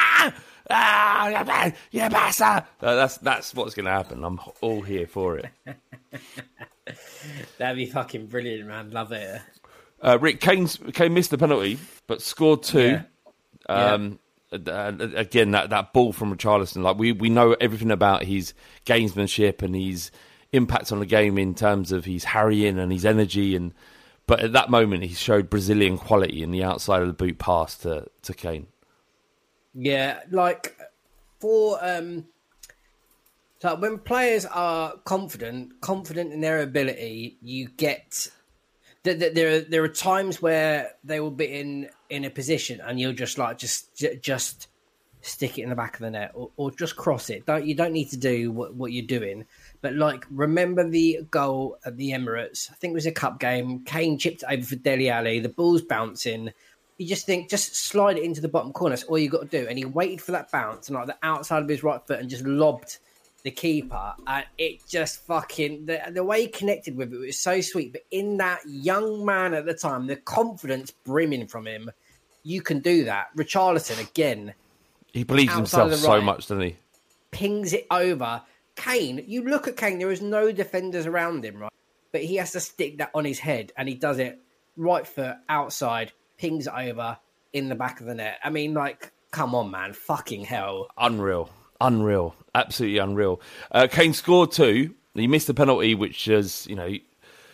yeah, basta. That's what's going to happen. I'm all here for it. That'd be fucking brilliant, man. Love it. Rick, Kane missed the penalty, but scored two. Yeah. Again, that ball from Richarlison, like we know everything about his gamesmanship and his impact on the game in terms of his harrying and his energy, but at that moment he showed Brazilian quality in the outside of the boot pass to Kane. Yeah, like for so when players are confident in their ability, you get there are times where they will be in a position and you'll just stick it in the back of the net or just cross it. You don't need to do what you're doing. But like, remember the goal at the Emirates? I think it was a cup game. Kane chipped it over for Dele Alli. The ball's bouncing. You just think, just slide it into the bottom corner. That's all you got to do. And he waited for that bounce and like the outside of his right foot and just lobbed the keeper. And it just fucking, the way he connected with it was so sweet. But in that young man at the time, the confidence brimming from him, you can do that. Richarlison, again. He believes himself so much, doesn't he? Pings it over. Kane, you look at Kane, there is no defenders around him, right? But he has to stick that on his head, and he does it right foot, outside, pings it over, in the back of the net. I mean, like, come on, man. Fucking hell. Unreal. Absolutely unreal. Kane scored two. He missed the penalty, which is, I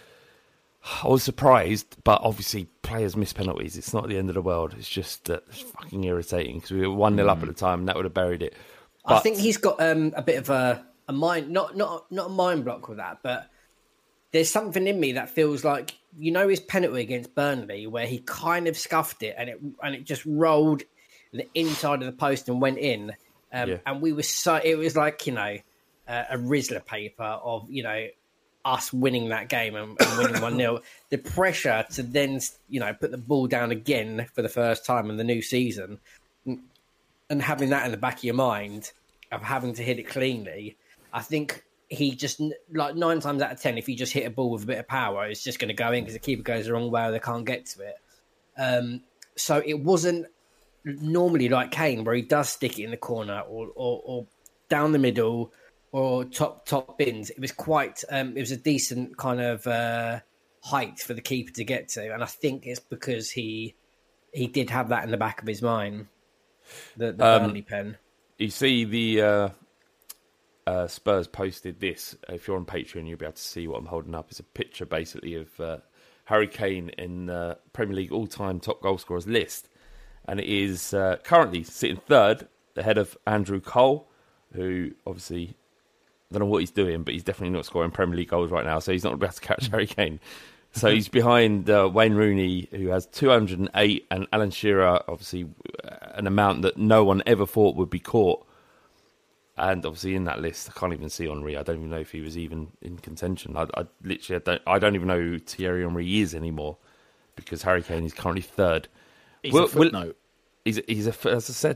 was surprised, but obviously players miss penalties. It's not the end of the world. It's just it's fucking irritating because we were 1-0 up at the time and that would have buried it. But I think he's got a bit of a mind, not a mind block with that, but there's something in me that feels like, his penalty against Burnley where he kind of scuffed it and it just rolled the inside of the post and went in. And we were it was like, a Rizzler paper of, us winning that game and winning 1-0. The pressure to then, put the ball down again for the first time in the new season and having that in the back of your mind of having to hit it cleanly, I think he just, like 9 times out of 10, if you just hit a ball with a bit of power, it's just going to go in because the keeper goes the wrong way or they can't get to it. So it wasn't normally like Kane where he does stick it in the corner or down the middle or top bins. It was quite, it was a decent kind of height for the keeper to get to. And I think it's because he did have that in the back of his mind, the Burnley pen. You see the Spurs posted this. If you're on Patreon, you'll be able to see what I'm holding up. It's a picture basically of Harry Kane in the Premier League all-time top goal scorers list. And it is currently sitting third, ahead of Andrew Cole, who obviously, I don't know what he's doing, but he's definitely not scoring Premier League goals right now, so he's not about to catch Harry Kane. So he's behind Wayne Rooney, who has 208, and Alan Shearer, obviously an amount that no one ever thought would be caught. And obviously in that list, I can't even see Henry. I don't even know if he was even in contention. I don't even know who Thierry Henry is anymore, because Harry Kane is currently third. He's a footnote. As I said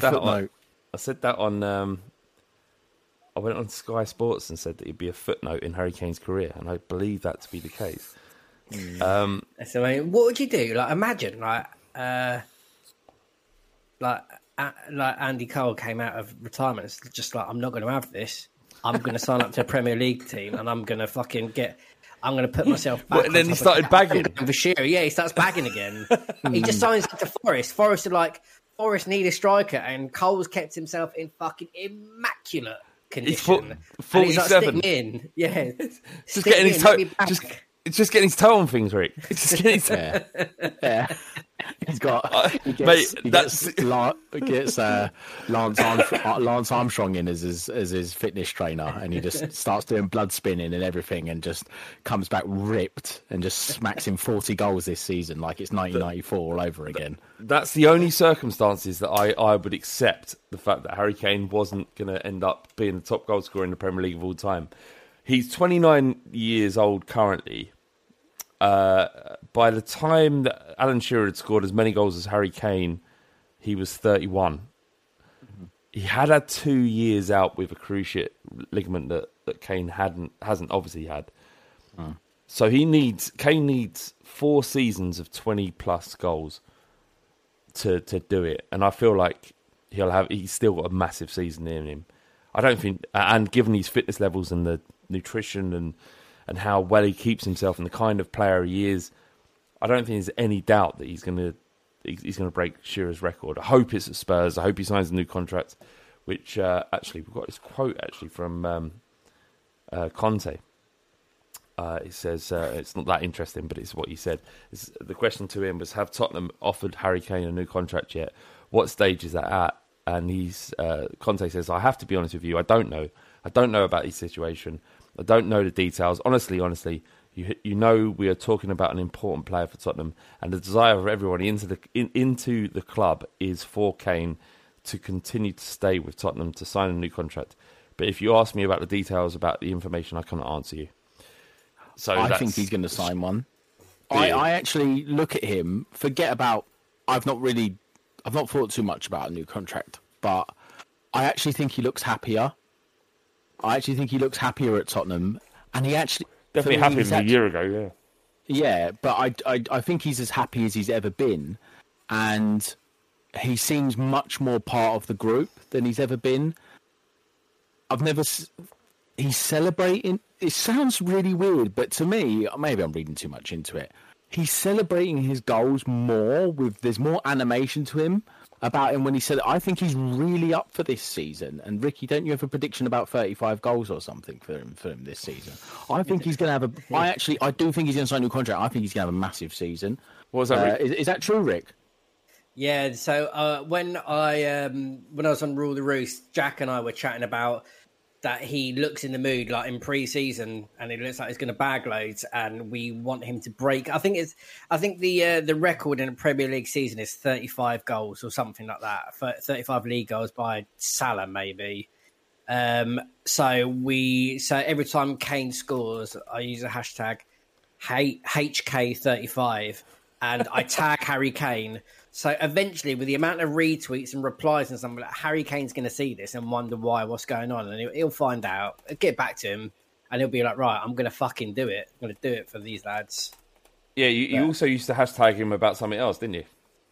that on. I went on Sky Sports and said that he'd be a footnote in Harry Kane's career, and I believe that to be the case. So, I mean, what would you do? Like, imagine, like Andy Cole came out of retirement. It's just like, I'm not going to have this. I'm going to sign up to a Premier League team, and I'm going to I'm going to put myself back. And then he started bagging. For Shearer, yeah, he starts bagging again. He just signs up to Forest. Forest are like, Forest need a striker, and Cole's kept himself in fucking immaculate condition. He's 47. In. Yeah. Just getting his toe. It's just getting his toe on things, Rick. It's just getting his toe. Yeah. He gets Lance Armstrong in as his fitness trainer, and he just starts doing blood spinning and everything, and just comes back ripped and just smacks him 40 goals this season like it's 1994 all over again. That's the only circumstances that I would accept the fact that Harry Kane wasn't going to end up being the top goal scorer in the Premier League of all time. He's 29 years old currently. By the time that Alan Shearer had scored as many goals as Harry Kane, he was 31. Mm-hmm. He had 2 years out with a cruciate ligament that Kane hasn't obviously had. Mm. So Kane needs 4 seasons of 20 plus goals to do it, and I feel like he's still got a massive season in him. I don't think, and given his fitness levels and the nutrition and how well he keeps himself and the kind of player he is, I don't think there's any doubt that he's going to break Shearer's record. I hope it's at Spurs. I hope he signs a new contract, which actually we've got this quote from Conte. It says it's not that interesting, but it's what he said. The question to him was, have Tottenham offered Harry Kane a new contract yet? What stage is that at? And Conte says, I have to be honest with you, I don't know. I don't know about his situation. I don't know the details. Honestly, you know we are talking about an important player for Tottenham, and the desire of everyone into the club is for Kane to continue to stay with Tottenham, to sign a new contract. But if you ask me about the details, about the information, I cannot answer you. So I think he's going to sign one. I actually look at him, forget about... I've not thought too much about a new contract, but I actually think he looks happier. I actually think he looks happier at Tottenham, and he actually... Definitely happier than a year ago, yeah. Yeah, but I think he's as happy as he's ever been, and he seems much more part of the group than he's ever been. He's celebrating... It sounds really weird, but to me, maybe I'm reading too much into it, he's celebrating his goals more. There's more animation to him about him when he said, I think he's really up for this season. And Ricky, don't you have a prediction about 35 goals or something for him this season? I think he's going to have I do think he's going to sign a new contract. I think he's going to have a massive season. What was that, Rick? Is that true, Rick? Yeah, so when I was on Rule the Roost, Jack and I were chatting about that he looks in the mood like in pre-season, and it looks like he's going to bag loads, and we want him to break. I think the record in a Premier League season is 35 goals or something like that. 35 league goals by Salah, maybe. So every time Kane scores, I use a hashtag HK35, and I tag Harry Kane. So eventually, with the amount of retweets and replies and something, like, Harry Kane's going to see this and wonder what's going on, and he'll find out. I'll get back to him, and he'll be like, "Right, I'm going to fucking do it. I'm going to do it for these lads." Yeah, you also used to hashtag him about something else, didn't you?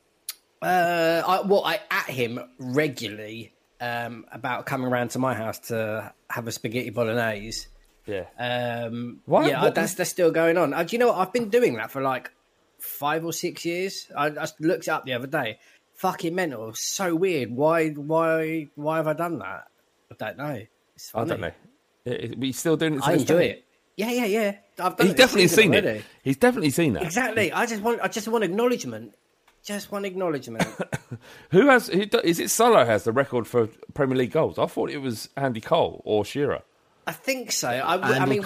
I at him regularly about coming around to my house to have a spaghetti bolognese. Yeah. That's still going on. Do you know what? I've been doing that for like 5 or 6 years. I just looked it up the other day. Fucking mental. So weird. Why have I done that? I don't know. It's funny. I don't know. But he's still doing it. I enjoy it. Yeah. He's definitely seen it. He's definitely seen that. Exactly. I just want acknowledgement. Just one acknowledgement. Is it Salah has the record for Premier League goals? I thought it was Andy Cole or Shearer. I think so. Andy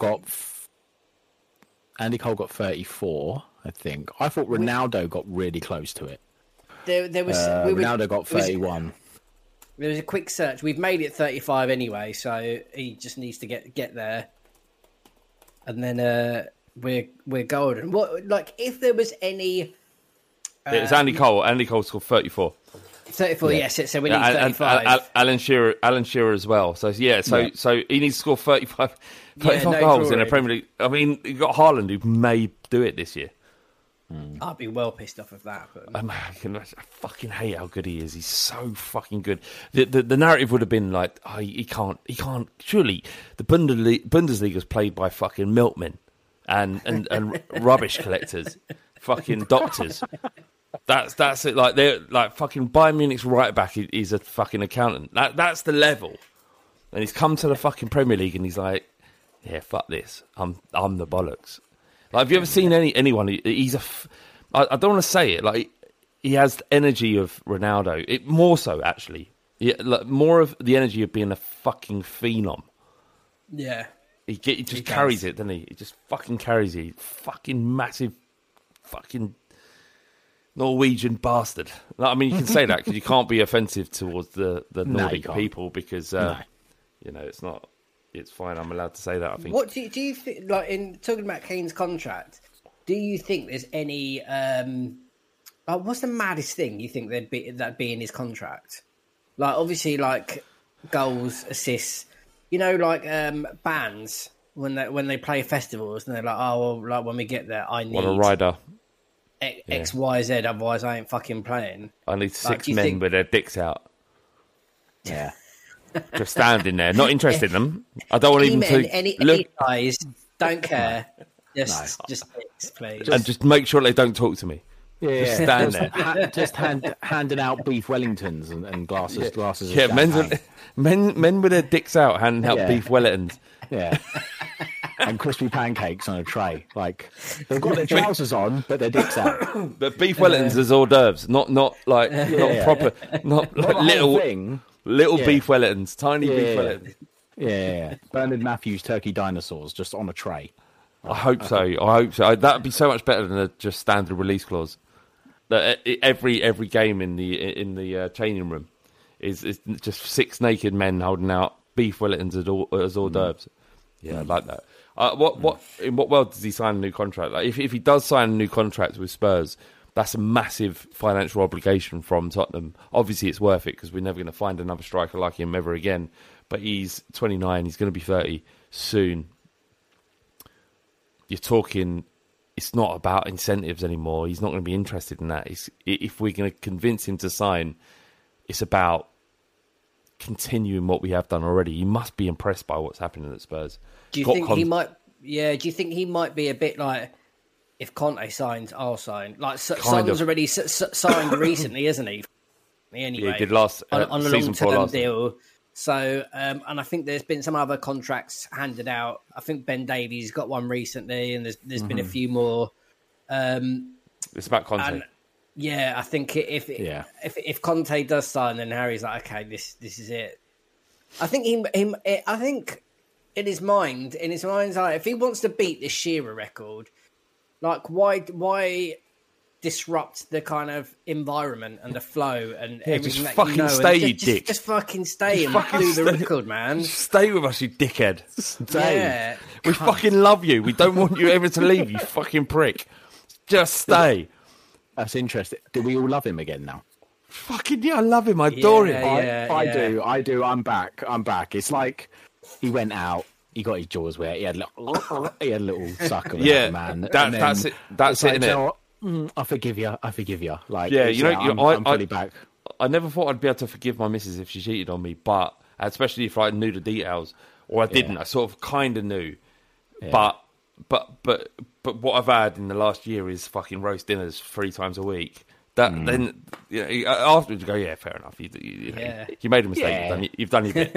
Cole got 34. I think. I thought Ronaldo got really close to it. Ronaldo got 31. There was a quick search. We've made it 35 anyway, so he just needs to get there, and then we're golden. If there was any? It's Andy Cole. Andy Cole scored 34. 34, yes. So we need 35. Alan Shearer as well. So so he needs to score 35 goals in a Premier League. I mean, you got Haaland who may do it this year. I'd be well pissed off of that. But... I fucking hate how good he is. He's so fucking good. The narrative would have been like, he can't. Surely the Bundesliga is played by fucking milkmen and rubbish collectors, fucking doctors. That's it. Like they're like fucking Bayern Munich's right back is a fucking accountant. That's the level. And he's come to the fucking Premier League and he's like, yeah, fuck this. I'm the bollocks. Like, have you ever seen anyone? He's I don't want to say it. Like, he has the energy of Ronaldo. More so, actually. Like, more of the energy of being a fucking phenom. Yeah. He just carries it, doesn't he? He just fucking carries it. Fucking massive, fucking Norwegian bastard. I mean, you can say that because you can't be offensive towards the Nordic people because, it's not. It's fine. I'm allowed to say that, I think. What do you think, like, in talking about Kane's contract, do you think there's any, what's the maddest thing you think that'd be in his contract? Like, obviously, like, goals, assists, like bands, when they play festivals, and they're like, oh, well, like, when we get there, I need... What a rider. X, Y, Z, otherwise I ain't fucking playing. I need 6 men with their dicks out. Yeah. Just standing there, not interested in them. I don't want even to any guys, don't care. Just dicks, please. And just make sure they don't talk to me. Yeah, just stand there. Just handing out beef Wellingtons and glasses. Glasses. Yeah, of men with their dicks out handing out beef Wellingtons. Yeah. And crispy pancakes on a tray. Like, they've got their trousers on, but their dicks out. But beef Wellingtons is hors d'oeuvres, not proper, not like little beef Wellingtons, tiny beef Wellingtons. Yeah. Bernard Matthews turkey dinosaurs just on a tray. I hope so. That'd be so much better than a just standard release clause. That every game in the changing room is just 6 naked men holding out beef Wellingtons as hors d'oeuvres. Yeah, I like that. In what world does he sign a new contract? Like, if he does sign a new contract with Spurs, that's a massive financial obligation from Tottenham. Obviously, it's worth it because we're never going to find another striker like him ever again. But he's 29. He's going to be 30 soon. You're talking, it's not about incentives anymore. He's not going to be interested in that. If we're going to convince him to sign, it's about continuing what we have done already. He must be impressed by what's happening at Spurs. Do you think he might? Yeah. Do you think he might be a bit like, if Conte signs, I'll sign. Like, Son's already signed recently, isn't he? Anyway, yeah, he did last on a season long-term deal. So, and I think there's been some other contracts handed out. I think Ben Davies got one recently, and there's been a few more. It's about Conte. And, yeah, I think if Conte does sign, then Harry's like, okay, this is it. I think I think in his mind's like, if he wants to beat this Shearer record, like, why disrupt the kind of environment and the flow and everything just that fucking stay, you just, dick. Just fucking stay and do the record, man. Just stay with us, you dickhead. Stay. Yeah, we fucking love you. We don't want you ever to leave, you fucking prick. Just stay. That's interesting. Do we all love him again now? Fucking yeah, I love him. I adore him. I do. I'm back. It's like he went out. He got his jaws wet. He had a little suck of it, man. That's it. That's it, innit? I forgive you. Like, yeah, I'm fully back. I never thought I'd be able to forgive my missus if she cheated on me, but especially if I knew the details, or I didn't. I sort of kind of knew, but what I've had in the last year is fucking roast dinners 3 times a week. Then afterwards you go, yeah, fair enough. You made a mistake. Yeah. You've done your bit.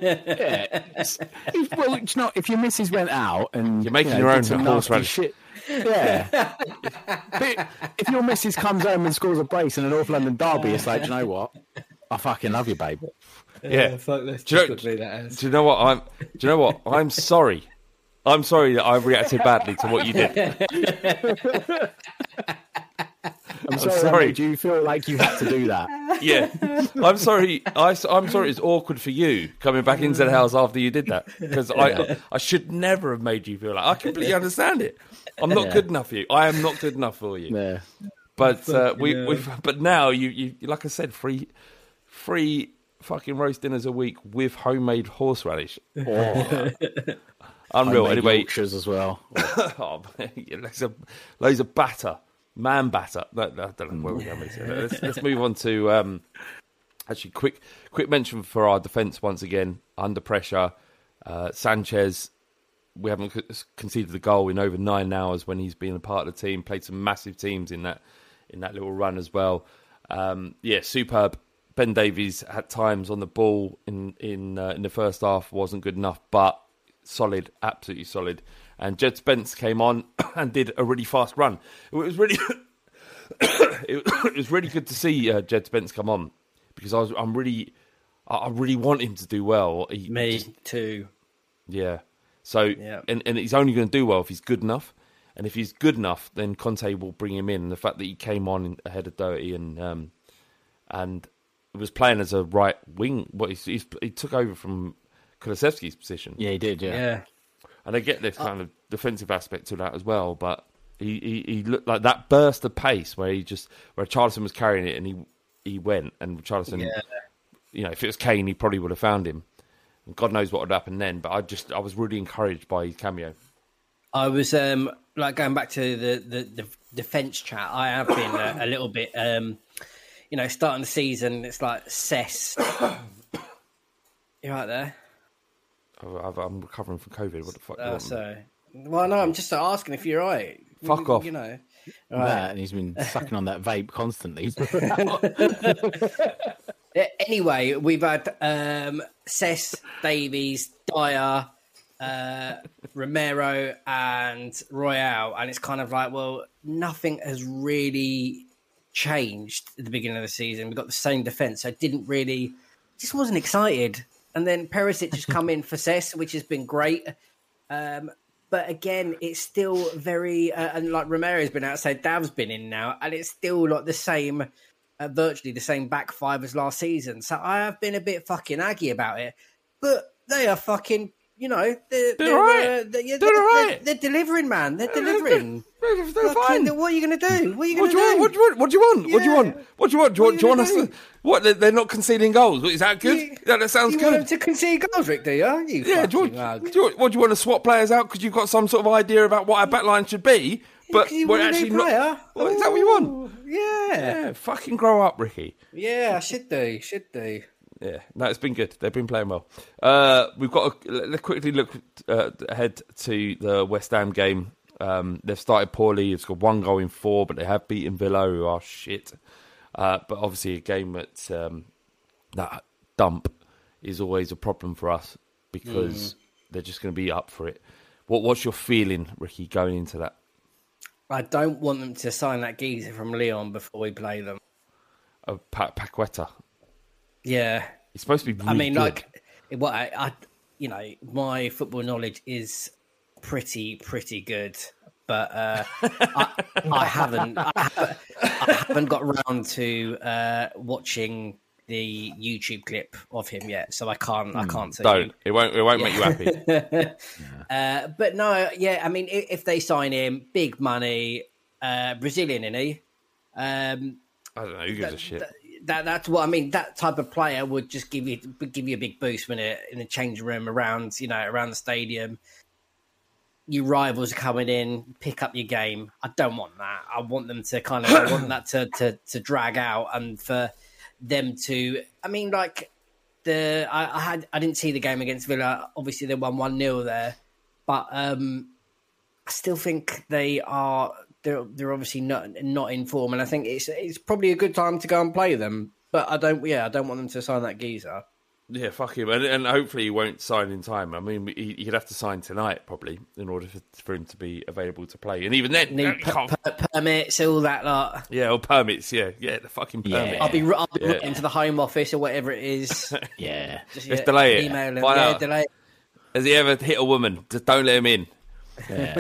Well, if your missus went out and you're making your own horseradish shit. Yeah. But if your missus comes home and scores a brace in a North London derby, it's like, do you know what? I fucking love you, babe. Yeah. Fuck, let's do you know what? I'm sorry. I'm sorry that I reacted badly to what you did. I'm sorry. Do you feel like you had to do that? Yeah. I'm sorry. I'm sorry it's awkward for you coming back into the house after you did that. Because I should never have made you feel like... I completely understand it. I'm not good enough for you. I am not good enough for you. Yeah. But but now you like I said, free fucking roast dinners a week with homemade horseradish. Oh. Unreal. Anyway, Yorkshires as well. Oh, loads of batter. Man batter. I don't know where we're going with this. Let's move on to actually quick mention for our defence once again. Under pressure, Sanchez. We haven't conceded the goal in over 9 hours when he's been a part of the team. Played some massive teams in that little run as well. Superb. Ben Davies had times on the ball in the first half wasn't good enough, but solid, absolutely solid. And Jed Spence came on and did a really fast run. It was really, it was really good to see Jed Spence come on because I really want him to do well. Me too. Yeah. So and he's only going to do well if he's good enough. And if he's good enough, then Conte will bring him in. And the fact that he came on ahead of Doherty and was playing as a right wing, he took over from Kulusevski's position. Yeah, he did. Yeah. And I get this kind of defensive aspect to that as well, but he looked like that burst of pace where Richarlison was carrying it and he went, and Richarlison, if it was Kane, he probably would have found him. And God knows what would happen then. But I was really encouraged by his cameo. I was going back to the defence chat. I have been a little bit, starting the season. It's like Cess. You right there? I'm recovering from COVID. What the fuck? Do you want? Sorry. Well, no, I'm just asking if you're right. Fuck off. Right. And he's been sucking on that vape constantly. Anyway, we've had Cess, Davies, Dyer, Romero and Royale, and it's kind of like, well, nothing has really changed at the beginning of the season. We've got the same defence, so just wasn't excited. And then Perisic has come in for Cess, which has been great. But again, it's still very, and like Romero's been out, so Dav's been in now, and it's still like the same, virtually the same back five as last season. So I have been a bit fucking aggy about it, but they are fucking, they're right. They're delivering, man. They're delivering. They're fine. What are you going to do? What do you want? What do you want? Do you want us to... What, they're not conceding goals? Is that good? That sounds good. You want them to concede goals, Rick, do you? Do you want to swap players out because you've got some sort of idea about what our backline should be? But we're actually not... Well, is that what you want? Yeah. Fucking grow up, Ricky. Yeah, I should do. Yeah, no, it's been good. They've been playing well. We've got to let's quickly look ahead to the West Ham game. They've started poorly. It's got 1 goal in 4, but they have beaten Villa, who are shit. But obviously, a game at that dump is always a problem for us because they're just going to be up for it. What's your feeling, Ricky, going into that? I don't want them to sign that geezer from Lyon before we play them. Paqueta. Yeah, it's supposed to be. Really good. My football knowledge is pretty good, but I haven't got around to watching the YouTube clip of him yet, so I can't. Say don't. It won't make you happy. But no, yeah. I mean, if they sign him, big money, Brazilian, isn't he? I don't know. Who gives a shit? That's what I mean. That type of player would just give you a big boost when in the changing room around the stadium. Your rivals are coming in, pick up your game. I don't want that. I want them to I want that to drag out and for them to. I mean, like I didn't see the game against Villa. Obviously, they won 1-0 there, but I still think they are. They're obviously not in form, and I think it's probably a good time to go and play them. But I don't want them to sign that geezer. Yeah, fuck him, and hopefully he won't sign in time. I mean, he'd have to sign tonight probably in order for him to be available to play, and even then, permits, all that lot. Yeah, or permits. Yeah, the fucking permit. Yeah. I'll be writing to the Home Office or whatever it is. Yeah, let's delay it. Email him. Delay it. Has he ever hit a woman? Just don't let him in. Yeah.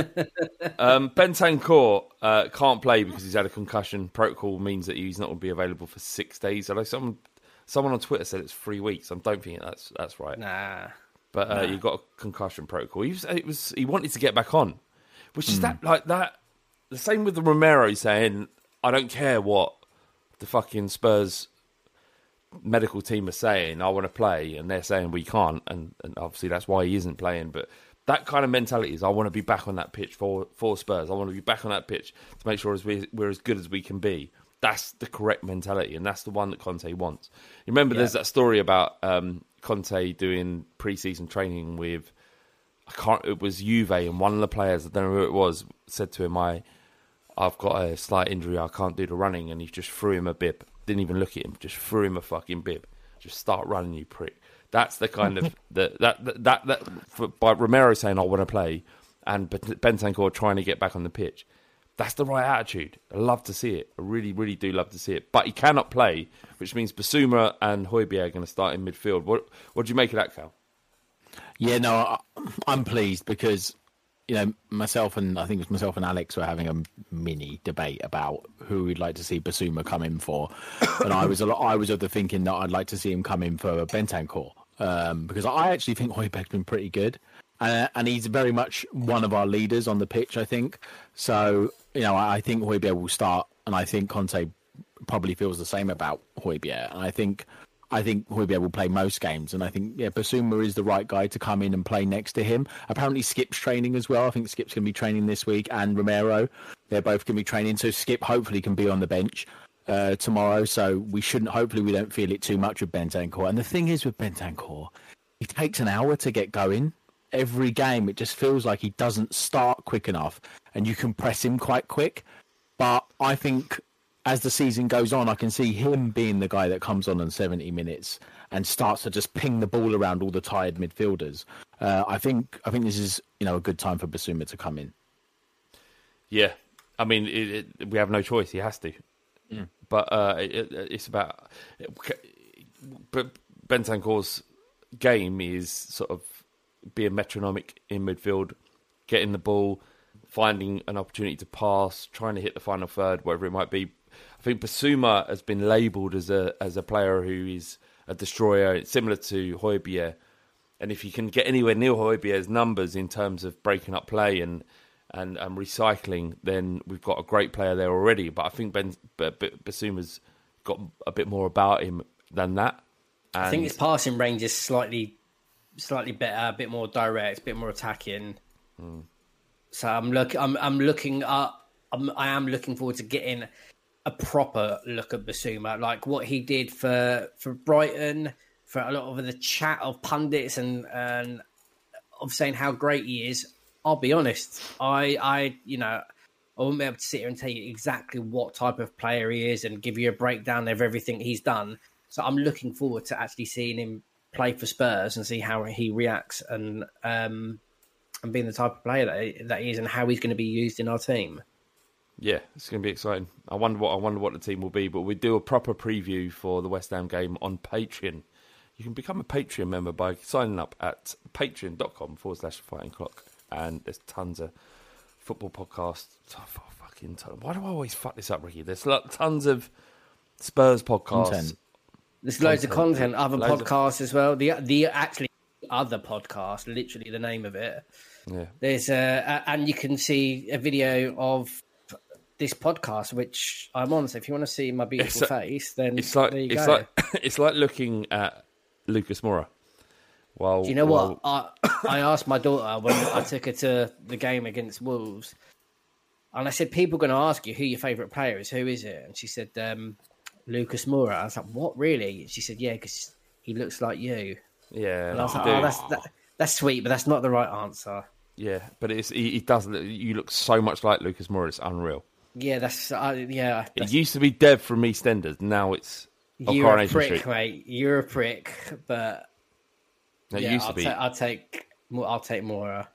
Bentancur can't play because he's had a concussion. Protocol means that he's not going to be available for 6 days. Although someone on Twitter said it's 3 weeks. I don't think that's right. Nah. But you've got a concussion protocol. He wanted to get back on, which is that. The same with the Romero saying, "I don't care what the fucking Spurs medical team are saying. I want to play," and they're saying we can't, and obviously that's why he isn't playing. But that kind of mentality is, I want to be back on that pitch for Spurs. I want to be back on that pitch to make sure we're as good as we can be. That's the correct mentality, and that's the one that Conte wants. You remember there's that story about Conte doing pre-season training with, it was Juve, and one of the players, I don't know who it was, said to him, I've got a slight injury, I can't do the running, and he just threw him a bib. Didn't even look at him, just threw him a fucking bib. Just start running, you prick. That's the kind of by Romero saying I want to play, and Bentancur trying to get back on the pitch. That's the right attitude. I love to see it. I really, really do love to see it. But he cannot play, which means Basuma and Højbjerg are going to start in midfield. What do you make of that, Cal? Yeah, no, I'm pleased because, myself and Alex were having a mini debate about who we'd like to see Basuma come in for. And I was of the thinking that I'd like to see him come in for Bentancur. Because I actually think Højbjerg's been pretty good. And he's very much one of our leaders on the pitch, I think. So, I think Højbjerg will start, and I think Conte probably feels the same about Højbjerg. And I think Højbjerg will play most games, and I think Basuma is the right guy to come in and play next to him. Apparently Skip's training as well. I think Skip's going to be training this week, and Romero. They're both going to be training, so Skip hopefully can be on the bench tomorrow. So hopefully we don't feel it too much with Bentancur. And the thing is with Bentancur, he takes an hour to get going. Every game, it just feels like he doesn't start quick enough, and you can press him quite quick. But I think as the season goes on, I can see him being the guy that comes on 70 minutes and starts to just ping the ball around all the tired midfielders. I think this is a good time for Basuma to come in. Yeah, I mean, we have no choice. He has to. Mm. But it's about. But Bentancur's game is sort of being metronomic in midfield, getting the ball, finding an opportunity to pass, trying to hit the final third, whatever it might be. I think Basuma has been labelled as a player who is a destroyer, similar to Højbjerg. And if you can get anywhere near Højbjerg's numbers in terms of breaking up play and recycling, then we've got a great player there already. But I think Basuma's got a bit more about him than that. And I think his passing range is slightly better, a bit more direct, a bit more attacking. Mm. So I am looking forward to getting a proper look at Basuma, like what he did for Brighton, for a lot of the chat of pundits and of saying how great he is. I'll be honest, I won't be able to sit here and tell you exactly what type of player he is and give you a breakdown of everything he's done. So I'm looking forward to actually seeing him play for Spurs and see how he reacts and being the type of player that he is and how he's going to be used in our team. Yeah, it's going to be exciting. I wonder what the team will be, but we do a proper preview for the West Ham game on Patreon. You can become a Patreon member by signing up at patreon.com/Fighting Clock, and there's tons of football podcasts. Why do I always fuck this up, Ricky? There's tons of Spurs podcasts. There's loads of content, other podcasts as well. The actually other podcast, literally the name of it. Yeah. There's and you can see a video of this podcast, which I'm on. So if you want to see my beautiful face, then there you go. It's like looking at Lucas Moura. Well, do you know what? I asked my daughter when I took her to the game against Wolves, and I said, "People are going to ask you who your favourite player is. Who is it?" And she said, Lucas Moura. I was like, "What, really?" And she said, "Yeah, because he looks like you." Yeah, and I was like, that's sweet, but that's not the right answer. Yeah, but he does. You look so much like Lucas Moura. It's unreal. Yeah, It used to be Dev from EastEnders. Now it's you're a prick, mate. You're a prick, but it used to be. I'll take Moura.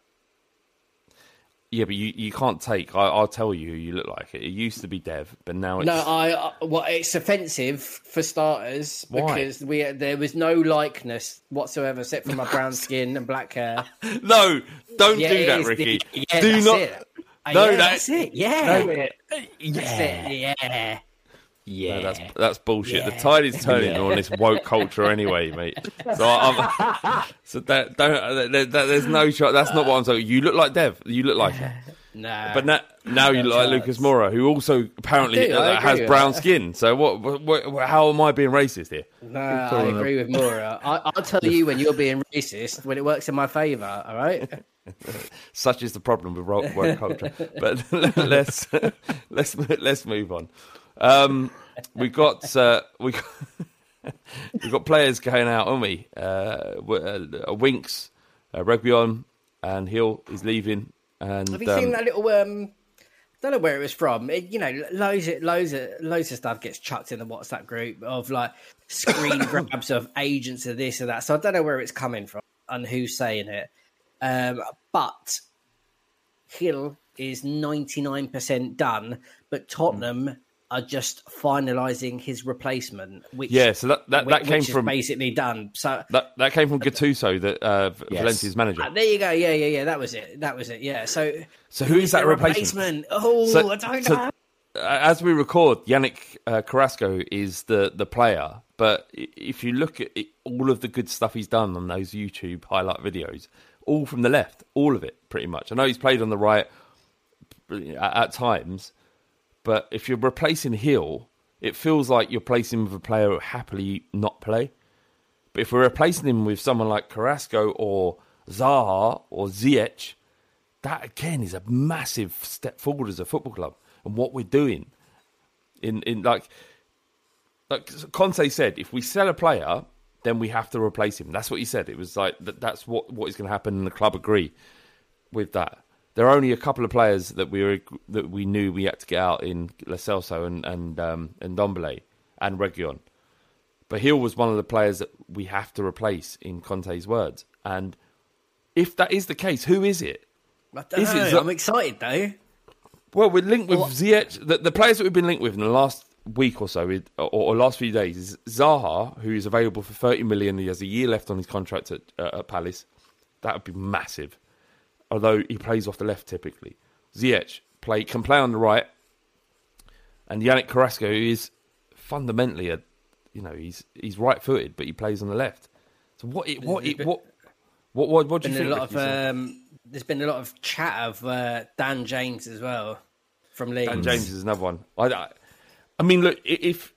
Yeah, but you can't take. I'll tell you who you look like. It used to be Dev, but now it's... No, it's offensive for starters. Why? Because there was no likeness whatsoever except for my brown skin and black hair. No, don't do that, Ricky. Do not. No, that's it. Yeah, no, that's it. Yeah. Yeah, no, that's bullshit. Yeah. The tide is turning on this woke culture anyway, mate. So there's no shot. That's not what I'm saying. You look like Dev. You look like it. No, but now you look like Lucas Moura, who also apparently has brown skin. So what? How am I being racist here? No, I agree with Moura. I'll tell you when you're being racist when it works in my favour. All right. Such is the problem with woke culture. But let's move on. We've got players going out, haven't we? Winks, Reguilón, and Hill is leaving. And have you seen that little don't know where it was from. Loads of stuff gets chucked in the WhatsApp group of like screen grabs of agents of this or that. So I don't know where it's coming from and who's saying it. But Hill is 99% done, but Tottenham are just finalising his replacement. Which, so that came from basically done. So that came from Gattuso, Valencia's manager. There you go. Yeah. That was it. Yeah. So who is that replacement? I don't know. As we record, Yannick Carrasco is the player. But if you look at all of the good stuff he's done on those YouTube highlight videos, all from the left, all of it, pretty much. I know he's played on the right at times, but if you're replacing Hill, it feels like you're replacing him with a player who will happily not play. But if we're replacing him with someone like Carrasco or Zaha or Ziyech, that again is a massive step forward as a football club and what we're doing. In like Conte said, if we sell a player, then we have to replace him. That's what he said. It was like that's what is going to happen, and the club agree with that. There are only a couple of players that we knew we had to get out in Lo Celso and Ndombele and Reguilon. But Hill was one of the players that we have to replace, in Conte's words. And if that is the case, who is it? I don't know. I'm excited though. Well, we're linked with Ziyech. The players that we've been linked with in the last week or so, or last few days, is Zaha, who is available for 30 million. He has a year left on his contract at Palace. That would be massive. Although he plays off the left typically. Ziyech can play on the right, and Yannick Carrasco is fundamentally he's right-footed, but he plays on the left. So what do you think? There's been a lot of chat of Dan James as well from Leeds. Dan James is another one. I mean, look, if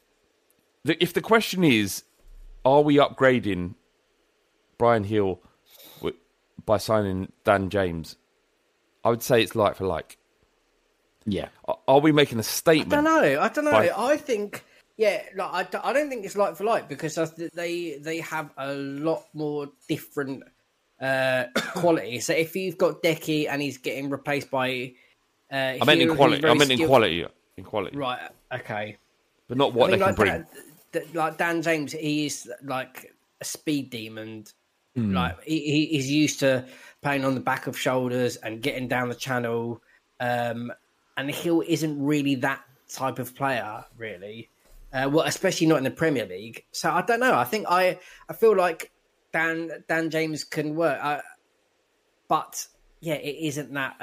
the question is, are we upgrading Bryan Hill by signing Dan James, I would say it's like for like. Yeah. Are we making a statement? I don't know. I think, I don't think it's like for like, because they have a lot more different quality. So if you've got Decky and he's getting replaced by... I meant in quality. In quality. Right, okay. But not what they can bring. Like Dan James, he is like a speed demon. Like he's used to playing on the back of shoulders and getting down the channel, and Hill isn't really that type of player, really. Especially not in the Premier League. So I don't know. I think I feel like Dan James can work, but yeah, it isn't that.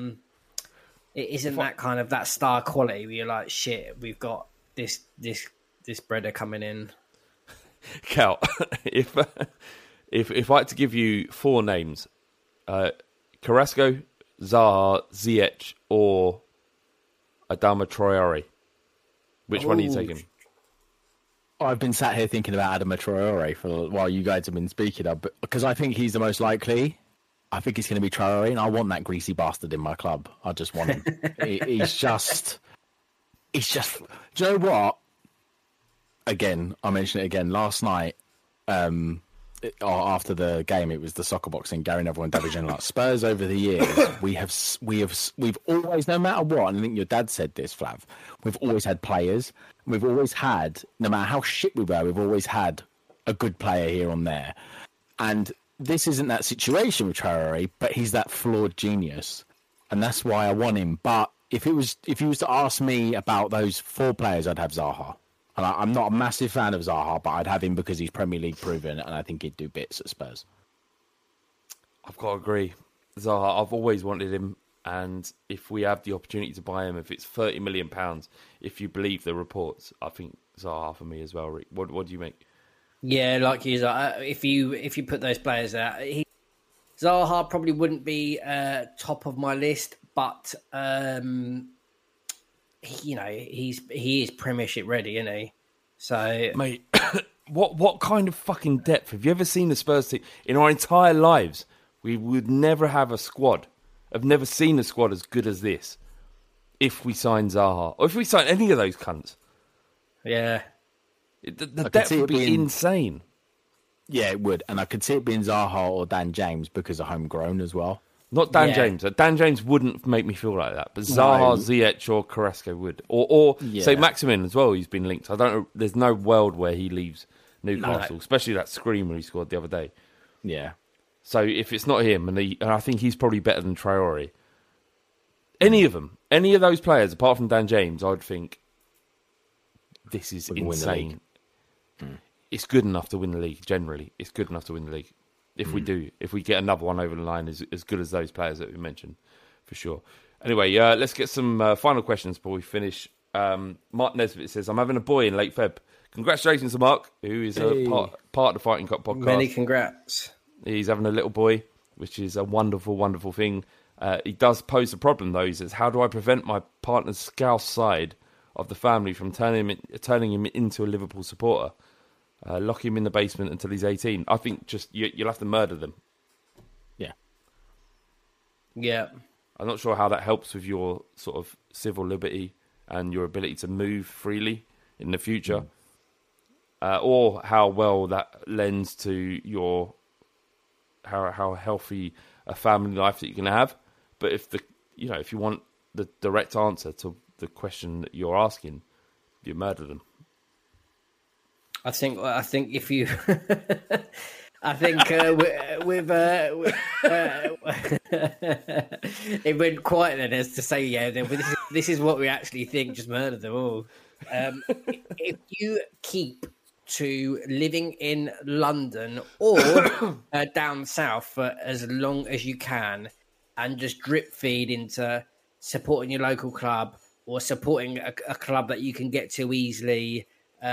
It isn't that kind of that star quality where you're like, shit, we've got this breader coming in. Cal, If I had to give you four names, Carrasco, Zaha, Ziyech, or Adama Traore, which one are you taking? I've been sat here thinking about Adama Traore while you guys have been speaking of, because I think he's the most likely. I think it's going to be Traore, and I want that greasy bastard in my club. I just want him. He's just. Do you know what? Again, I mentioned it again last night. After the game, it was the soccer boxing. Gary Neville and David Ginola. Spurs over the years, we've always, no matter what, and I think your dad said this, Flav, we've always had players. We've always had, no matter how shit we were, we've always had a good player here and there. And this isn't that situation with Traore, but he's that flawed genius, and that's why I want him. But if you was to ask me about those four players, I'd have Zaha. And I'm not a massive fan of Zaha, but I'd have him because he's Premier League proven, and I think he'd do bits at Spurs. I've got to agree. Zaha, I've always wanted him, and if we have the opportunity to buy him, if it's £30 million, if you believe the reports, I think Zaha for me as well, Rick. What do you make? Yeah, like you, if you put those players out, Zaha probably wouldn't be top of my list, but he is Premiership ready, isn't he? So, mate, what kind of fucking depth have you ever seen the Spurs team in our entire lives? We would never have a squad. I've never seen a squad as good as this. If we sign Zaha, or if we sign any of those cunts, yeah, the depth would be insane. Yeah, it would, and I could see it being Zaha or Dan James because of homegrown as well. Not Dan Yeah. James. Dan James wouldn't make me feel like that, but Zaha, No. Ziyech, or Carrasco would, or Yeah. say Maximin as well. He's been linked. I don't know. There's no world where he leaves Newcastle, especially that screamer he scored the other day. Yeah. So if it's not him, and I think he's probably better than Traore. Any of them, any of those players, apart from Dan James, I'd think this is We can win the insane. It's good enough to win the league. Generally, it's good enough to win the league. If we do, if we get another one over the line, as good as those players that we mentioned, for sure. Anyway, let's get some final questions before we finish. Mark Nesbitt says, "I'm having a boy in late Feb. Congratulations to Mark, who is a part of the Fighting Cock podcast. Many congrats. He's having a little boy, which is a wonderful, wonderful thing. He does pose a problem, though. He says, how do I prevent my partner's Scouse side of the family from turning him into a Liverpool supporter? Lock him in the basement until he's 18. I think just you'll have to murder them. Yeah. Yeah. I'm not sure how that helps with your sort of civil liberty and your ability to move freely in the future, or how well that lends to your how healthy a family life that you can have. But if if you want the direct answer to the question that you're asking, you murder them. I think if you, I think it went quiet then as to say, this is what we actually think. Just murder them all. If you keep to living in London or down south for as long as you can, and just drip feed into supporting your local club or supporting a club that you can get to easily.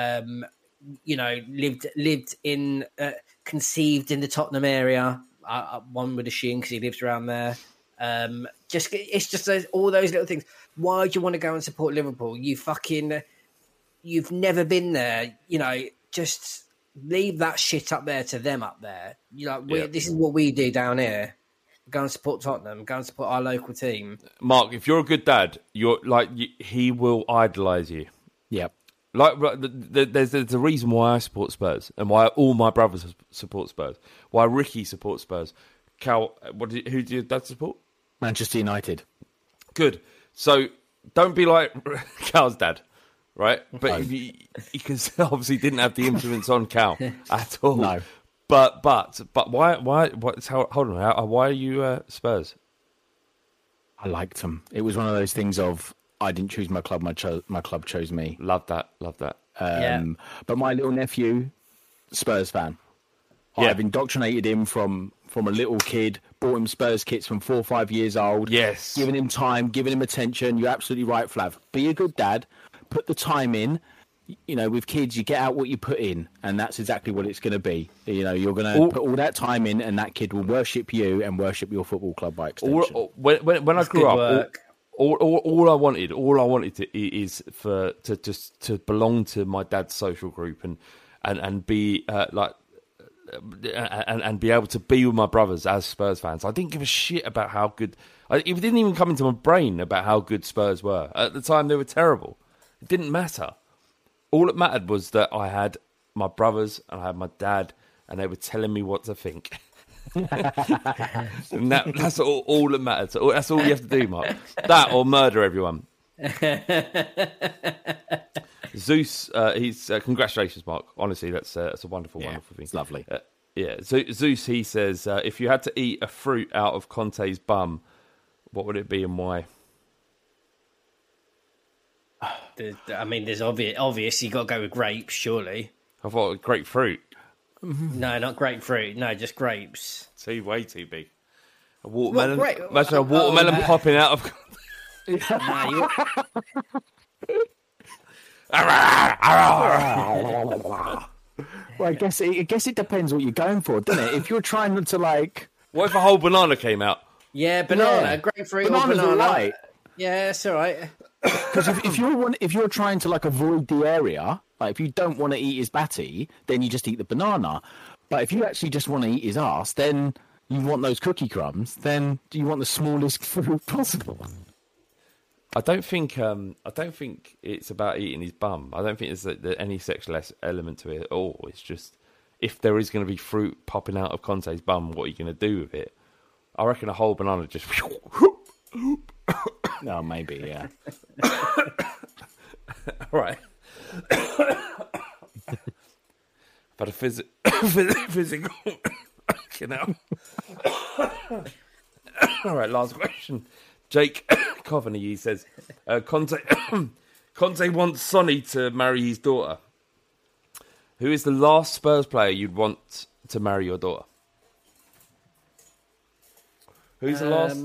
Lived in, conceived in the Tottenham area. One would assume because he lives around there. It's just all those little things. Why do you want to go and support Liverpool? You've never been there. Just leave that shit up there to them up there. This is what we do down here. Go and support Tottenham. Go and support our local team. Mark, if you're a good dad, he will idolise you. Yep. There's a reason why I support Spurs and why all my brothers support Spurs. Why Ricky supports Spurs. Cal, who do your dad support? Manchester United. Good. So don't be like Cal's dad, right? But he obviously didn't have the influence on Cal at all. No. But why? Hold on. Why are you Spurs? I liked them. It was one of those things of I didn't choose my club. My club chose me. Love that. But my little nephew, Spurs fan. Yeah. I've indoctrinated him from a little kid. Bought him Spurs kits from 4 or 5 years old. Yes. Giving him time, giving him attention. You're absolutely right, Flav. Be a good dad. Put the time in. With kids, you get out what you put in, and that's exactly what it's going to be. You're going to put all that time in, and that kid will worship you and worship your football club by extension. When I grew up, work. all I wanted to belong to my dad's social group and be and be able to be with my brothers as Spurs fans. I didn't give a shit about how good. It didn't even come into my brain about how good Spurs were at the time. They were terrible. It didn't matter. All that mattered was that I had my brothers and I had my dad, and they were telling me what to think. And that's all that matters. That's all you have to do, Mark. That or murder everyone. Zeus, he's congratulations, Mark. Honestly, that's a wonderful, wonderful thing. It's lovely. Zeus, he says, if you had to eat a fruit out of Conte's bum, what would it be and why? There's obvious. You got to go with grapes, surely. I thought grapefruit. No, not grapefruit. No, just grapes. Way too big. A watermelon. Well, great. Imagine a watermelon popping out of. Well, I guess it depends what you're going for, doesn't it? If you're trying to What if a whole banana came out? Yeah, banana, grapefruit, Banana's or banana. all right. Yeah, it's all right. Because if you're trying to avoid the area, if you don't want to eat his batty, then you just eat the banana. But if you actually just want to eat his ass, then you want those cookie crumbs. Then you want the smallest fruit possible. I don't think it's about eating his bum. I don't think there's any sexual element to it at all. It's just if there is going to be fruit popping out of Conte's bum, what are you going to do with it? I reckon a whole banana just. No, maybe, yeah. All right. But a physical. You know. All right, last question. Jake Coveney, he says, Conte wants Sonny to marry his daughter. Who is the last Spurs player you'd want to marry your daughter? Who's the last?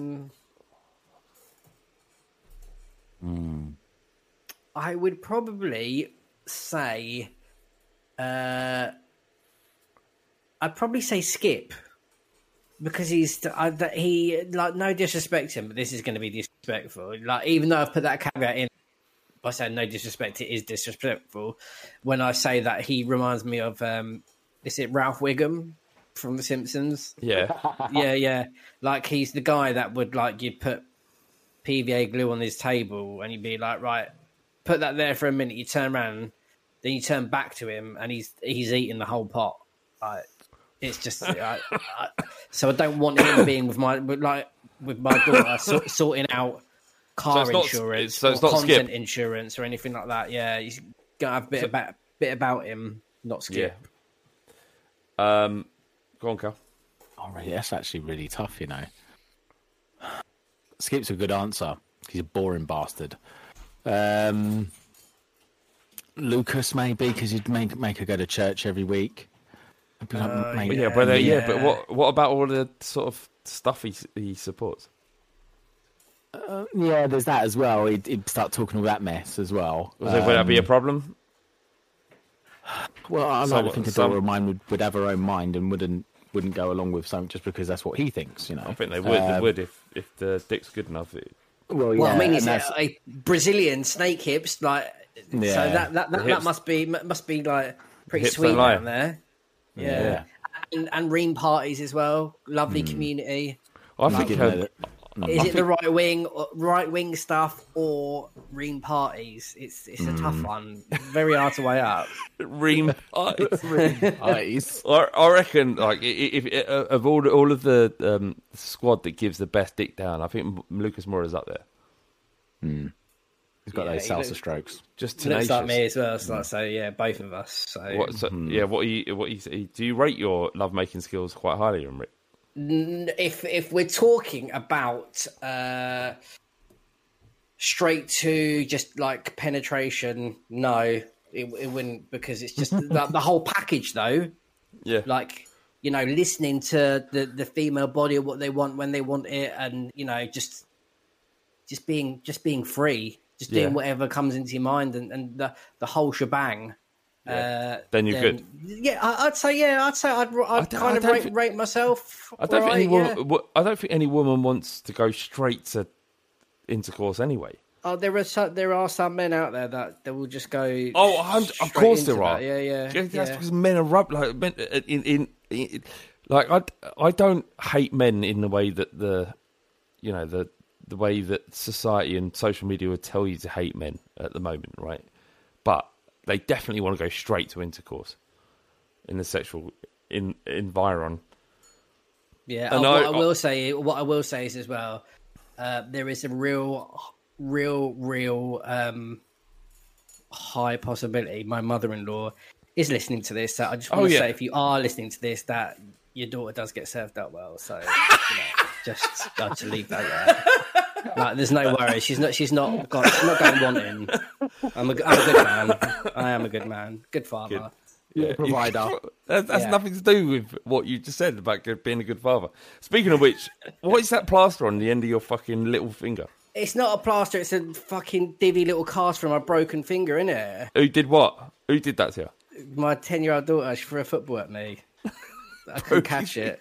I would probably say, I'd probably say Skip, because he like, no disrespect to him, but this is going to be disrespectful. Like, even though I've put that caveat in, by saying no disrespect, it is disrespectful. When I say that he reminds me of, is it Ralph Wiggum from The Simpsons? Yeah. Yeah. Like, he's the guy that would, like, you'd put PVA glue on his table and you'd be like, right, put that there for a minute. You turn around, then you turn back to him and he's eating the whole pot. Like, it's just so I don't want him being with my daughter sorting out car insurance, so it's or not content Skip. insurance or anything like that. Yeah, he's got to have a bit about him, not Skip. Yeah. Go on, Cal. Oh, really? That's actually really tough, you know. Skip's a good answer. He's a boring bastard. Lucas, maybe, because you'd make her go to church every week. Maybe. But what about all the sort of stuff he supports? Yeah, there's that as well. He'd start talking all that mess as well. Would that be a problem? Well, I like to think a daughter of mine would have her own mind and wouldn't go along with something just because that's what he thinks, you know. I think they would. They would if the dick's good enough. Well, yeah, Well, I mean, he's a Brazilian snake hips, like, Yeah. so that must be like pretty hips sweet don't lie. down there. Yeah. And Ream parties as well. Lovely community. I think Is it the right wing stuff or Ream parties? It's a tough one. Very hard to weigh up. Ream eyes. I reckon, like, if of all of the squad that gives the best dick down, I think Lucas Moura's up there. He's got those salsa strokes. Just Looks tenacious. like me as well. So yeah, both of us. So, What do you rate your lovemaking skills quite highly, Rick? if we're talking about straight to just like penetration, no, it wouldn't, because it's just the whole package though. Yeah. Like, you know, listening to the female body, what they want when they want it, and, you know, just being free, just doing whatever comes into your mind, and the whole shebang. Then you're good. Yeah, I'd say I'd kind of rate myself. I don't think any woman wants to go straight to intercourse anyway. Oh, there are some men out there that will just go. Oh, of course there are. That. Yeah. That's because men are like men like I don't hate men in the way that the way that society and social media would tell you to hate men at the moment, right? But they definitely want to go straight to intercourse in the sexual environ. Yeah, what I will say is as well, there is a real high possibility my mother-in-law is listening to this. So I just want to say, if you are listening to this, that your daughter does get served up well. So just to leave that there. Like, there's no worry. She's not going wanting. I'm a good man. I am a good man. Good father. Yeah, provider. That's nothing to do with what you just said about being a good father. Speaking of which, what is that plaster on the end of your fucking little finger? It's not a plaster. It's a fucking divvy little cast from my broken finger, innit? Who did what? Who did that to you? My 10-year-old daughter. She threw a football at me. I couldn't catch it.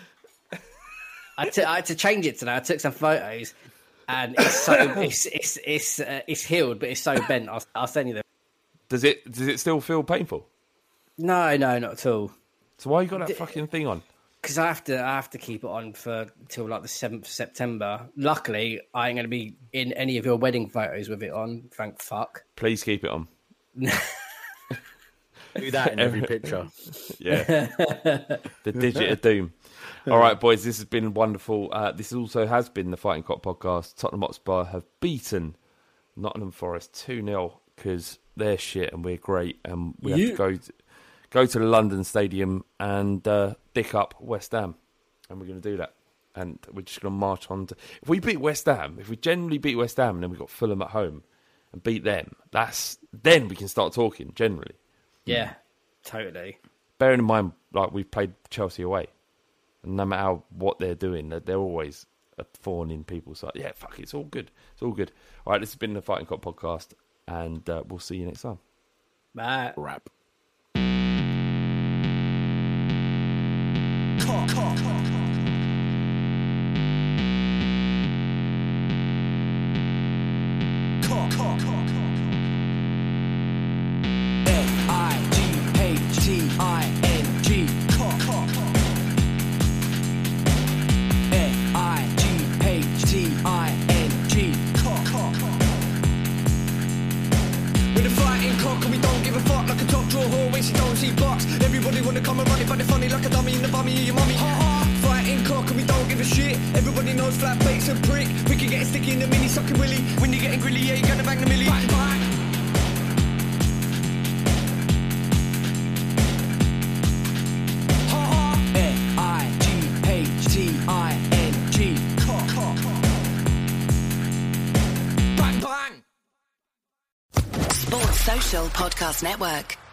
I had to change it today. I took some photos, and it's so it's healed, but it's so bent. I'll send you them. Does it still feel painful? No, not at all. So why you got that fucking thing on? Because I have to keep it on till like the 7th of September. Luckily, I ain't going to be in any of your wedding photos with it on. Thank fuck. Please keep it on. Do that in every picture. Yeah. The digit of doom. All right, boys, this has been wonderful. This also has been the Fighting Cock podcast. Tottenham Hotspur have beaten Nottingham Forest 2-0 because they're shit and we're great. And we have to go to the London Stadium and dick up West Ham. And we're going to do that. And we're just going to march on to... If we beat West Ham, if we generally beat West Ham and then we've got Fulham at home and beat them, then we can start talking, generally. Yeah, totally. Bearing in mind, like, we've played Chelsea away. And no matter what they're doing, they're always a thorn in people's side. Yeah, fuck it, it's all good. It's all good. All right, this has been the Fighting Cock podcast, and we'll see you next time. Bye. Wrap. Everybody wanna come and run it, but they're funny like a dummy in the bummy of your mummy. Fighting cock and we don't give a shit. Everybody knows flat bait's a prick. We can get sticky in the mini, sucking willy. When you're getting grilly, yeah, you're gonna bang the millie. Bang, bang. F-I-G-H-T-I-N-G. Cock. Bang, bang. Sports Social Podcast Network.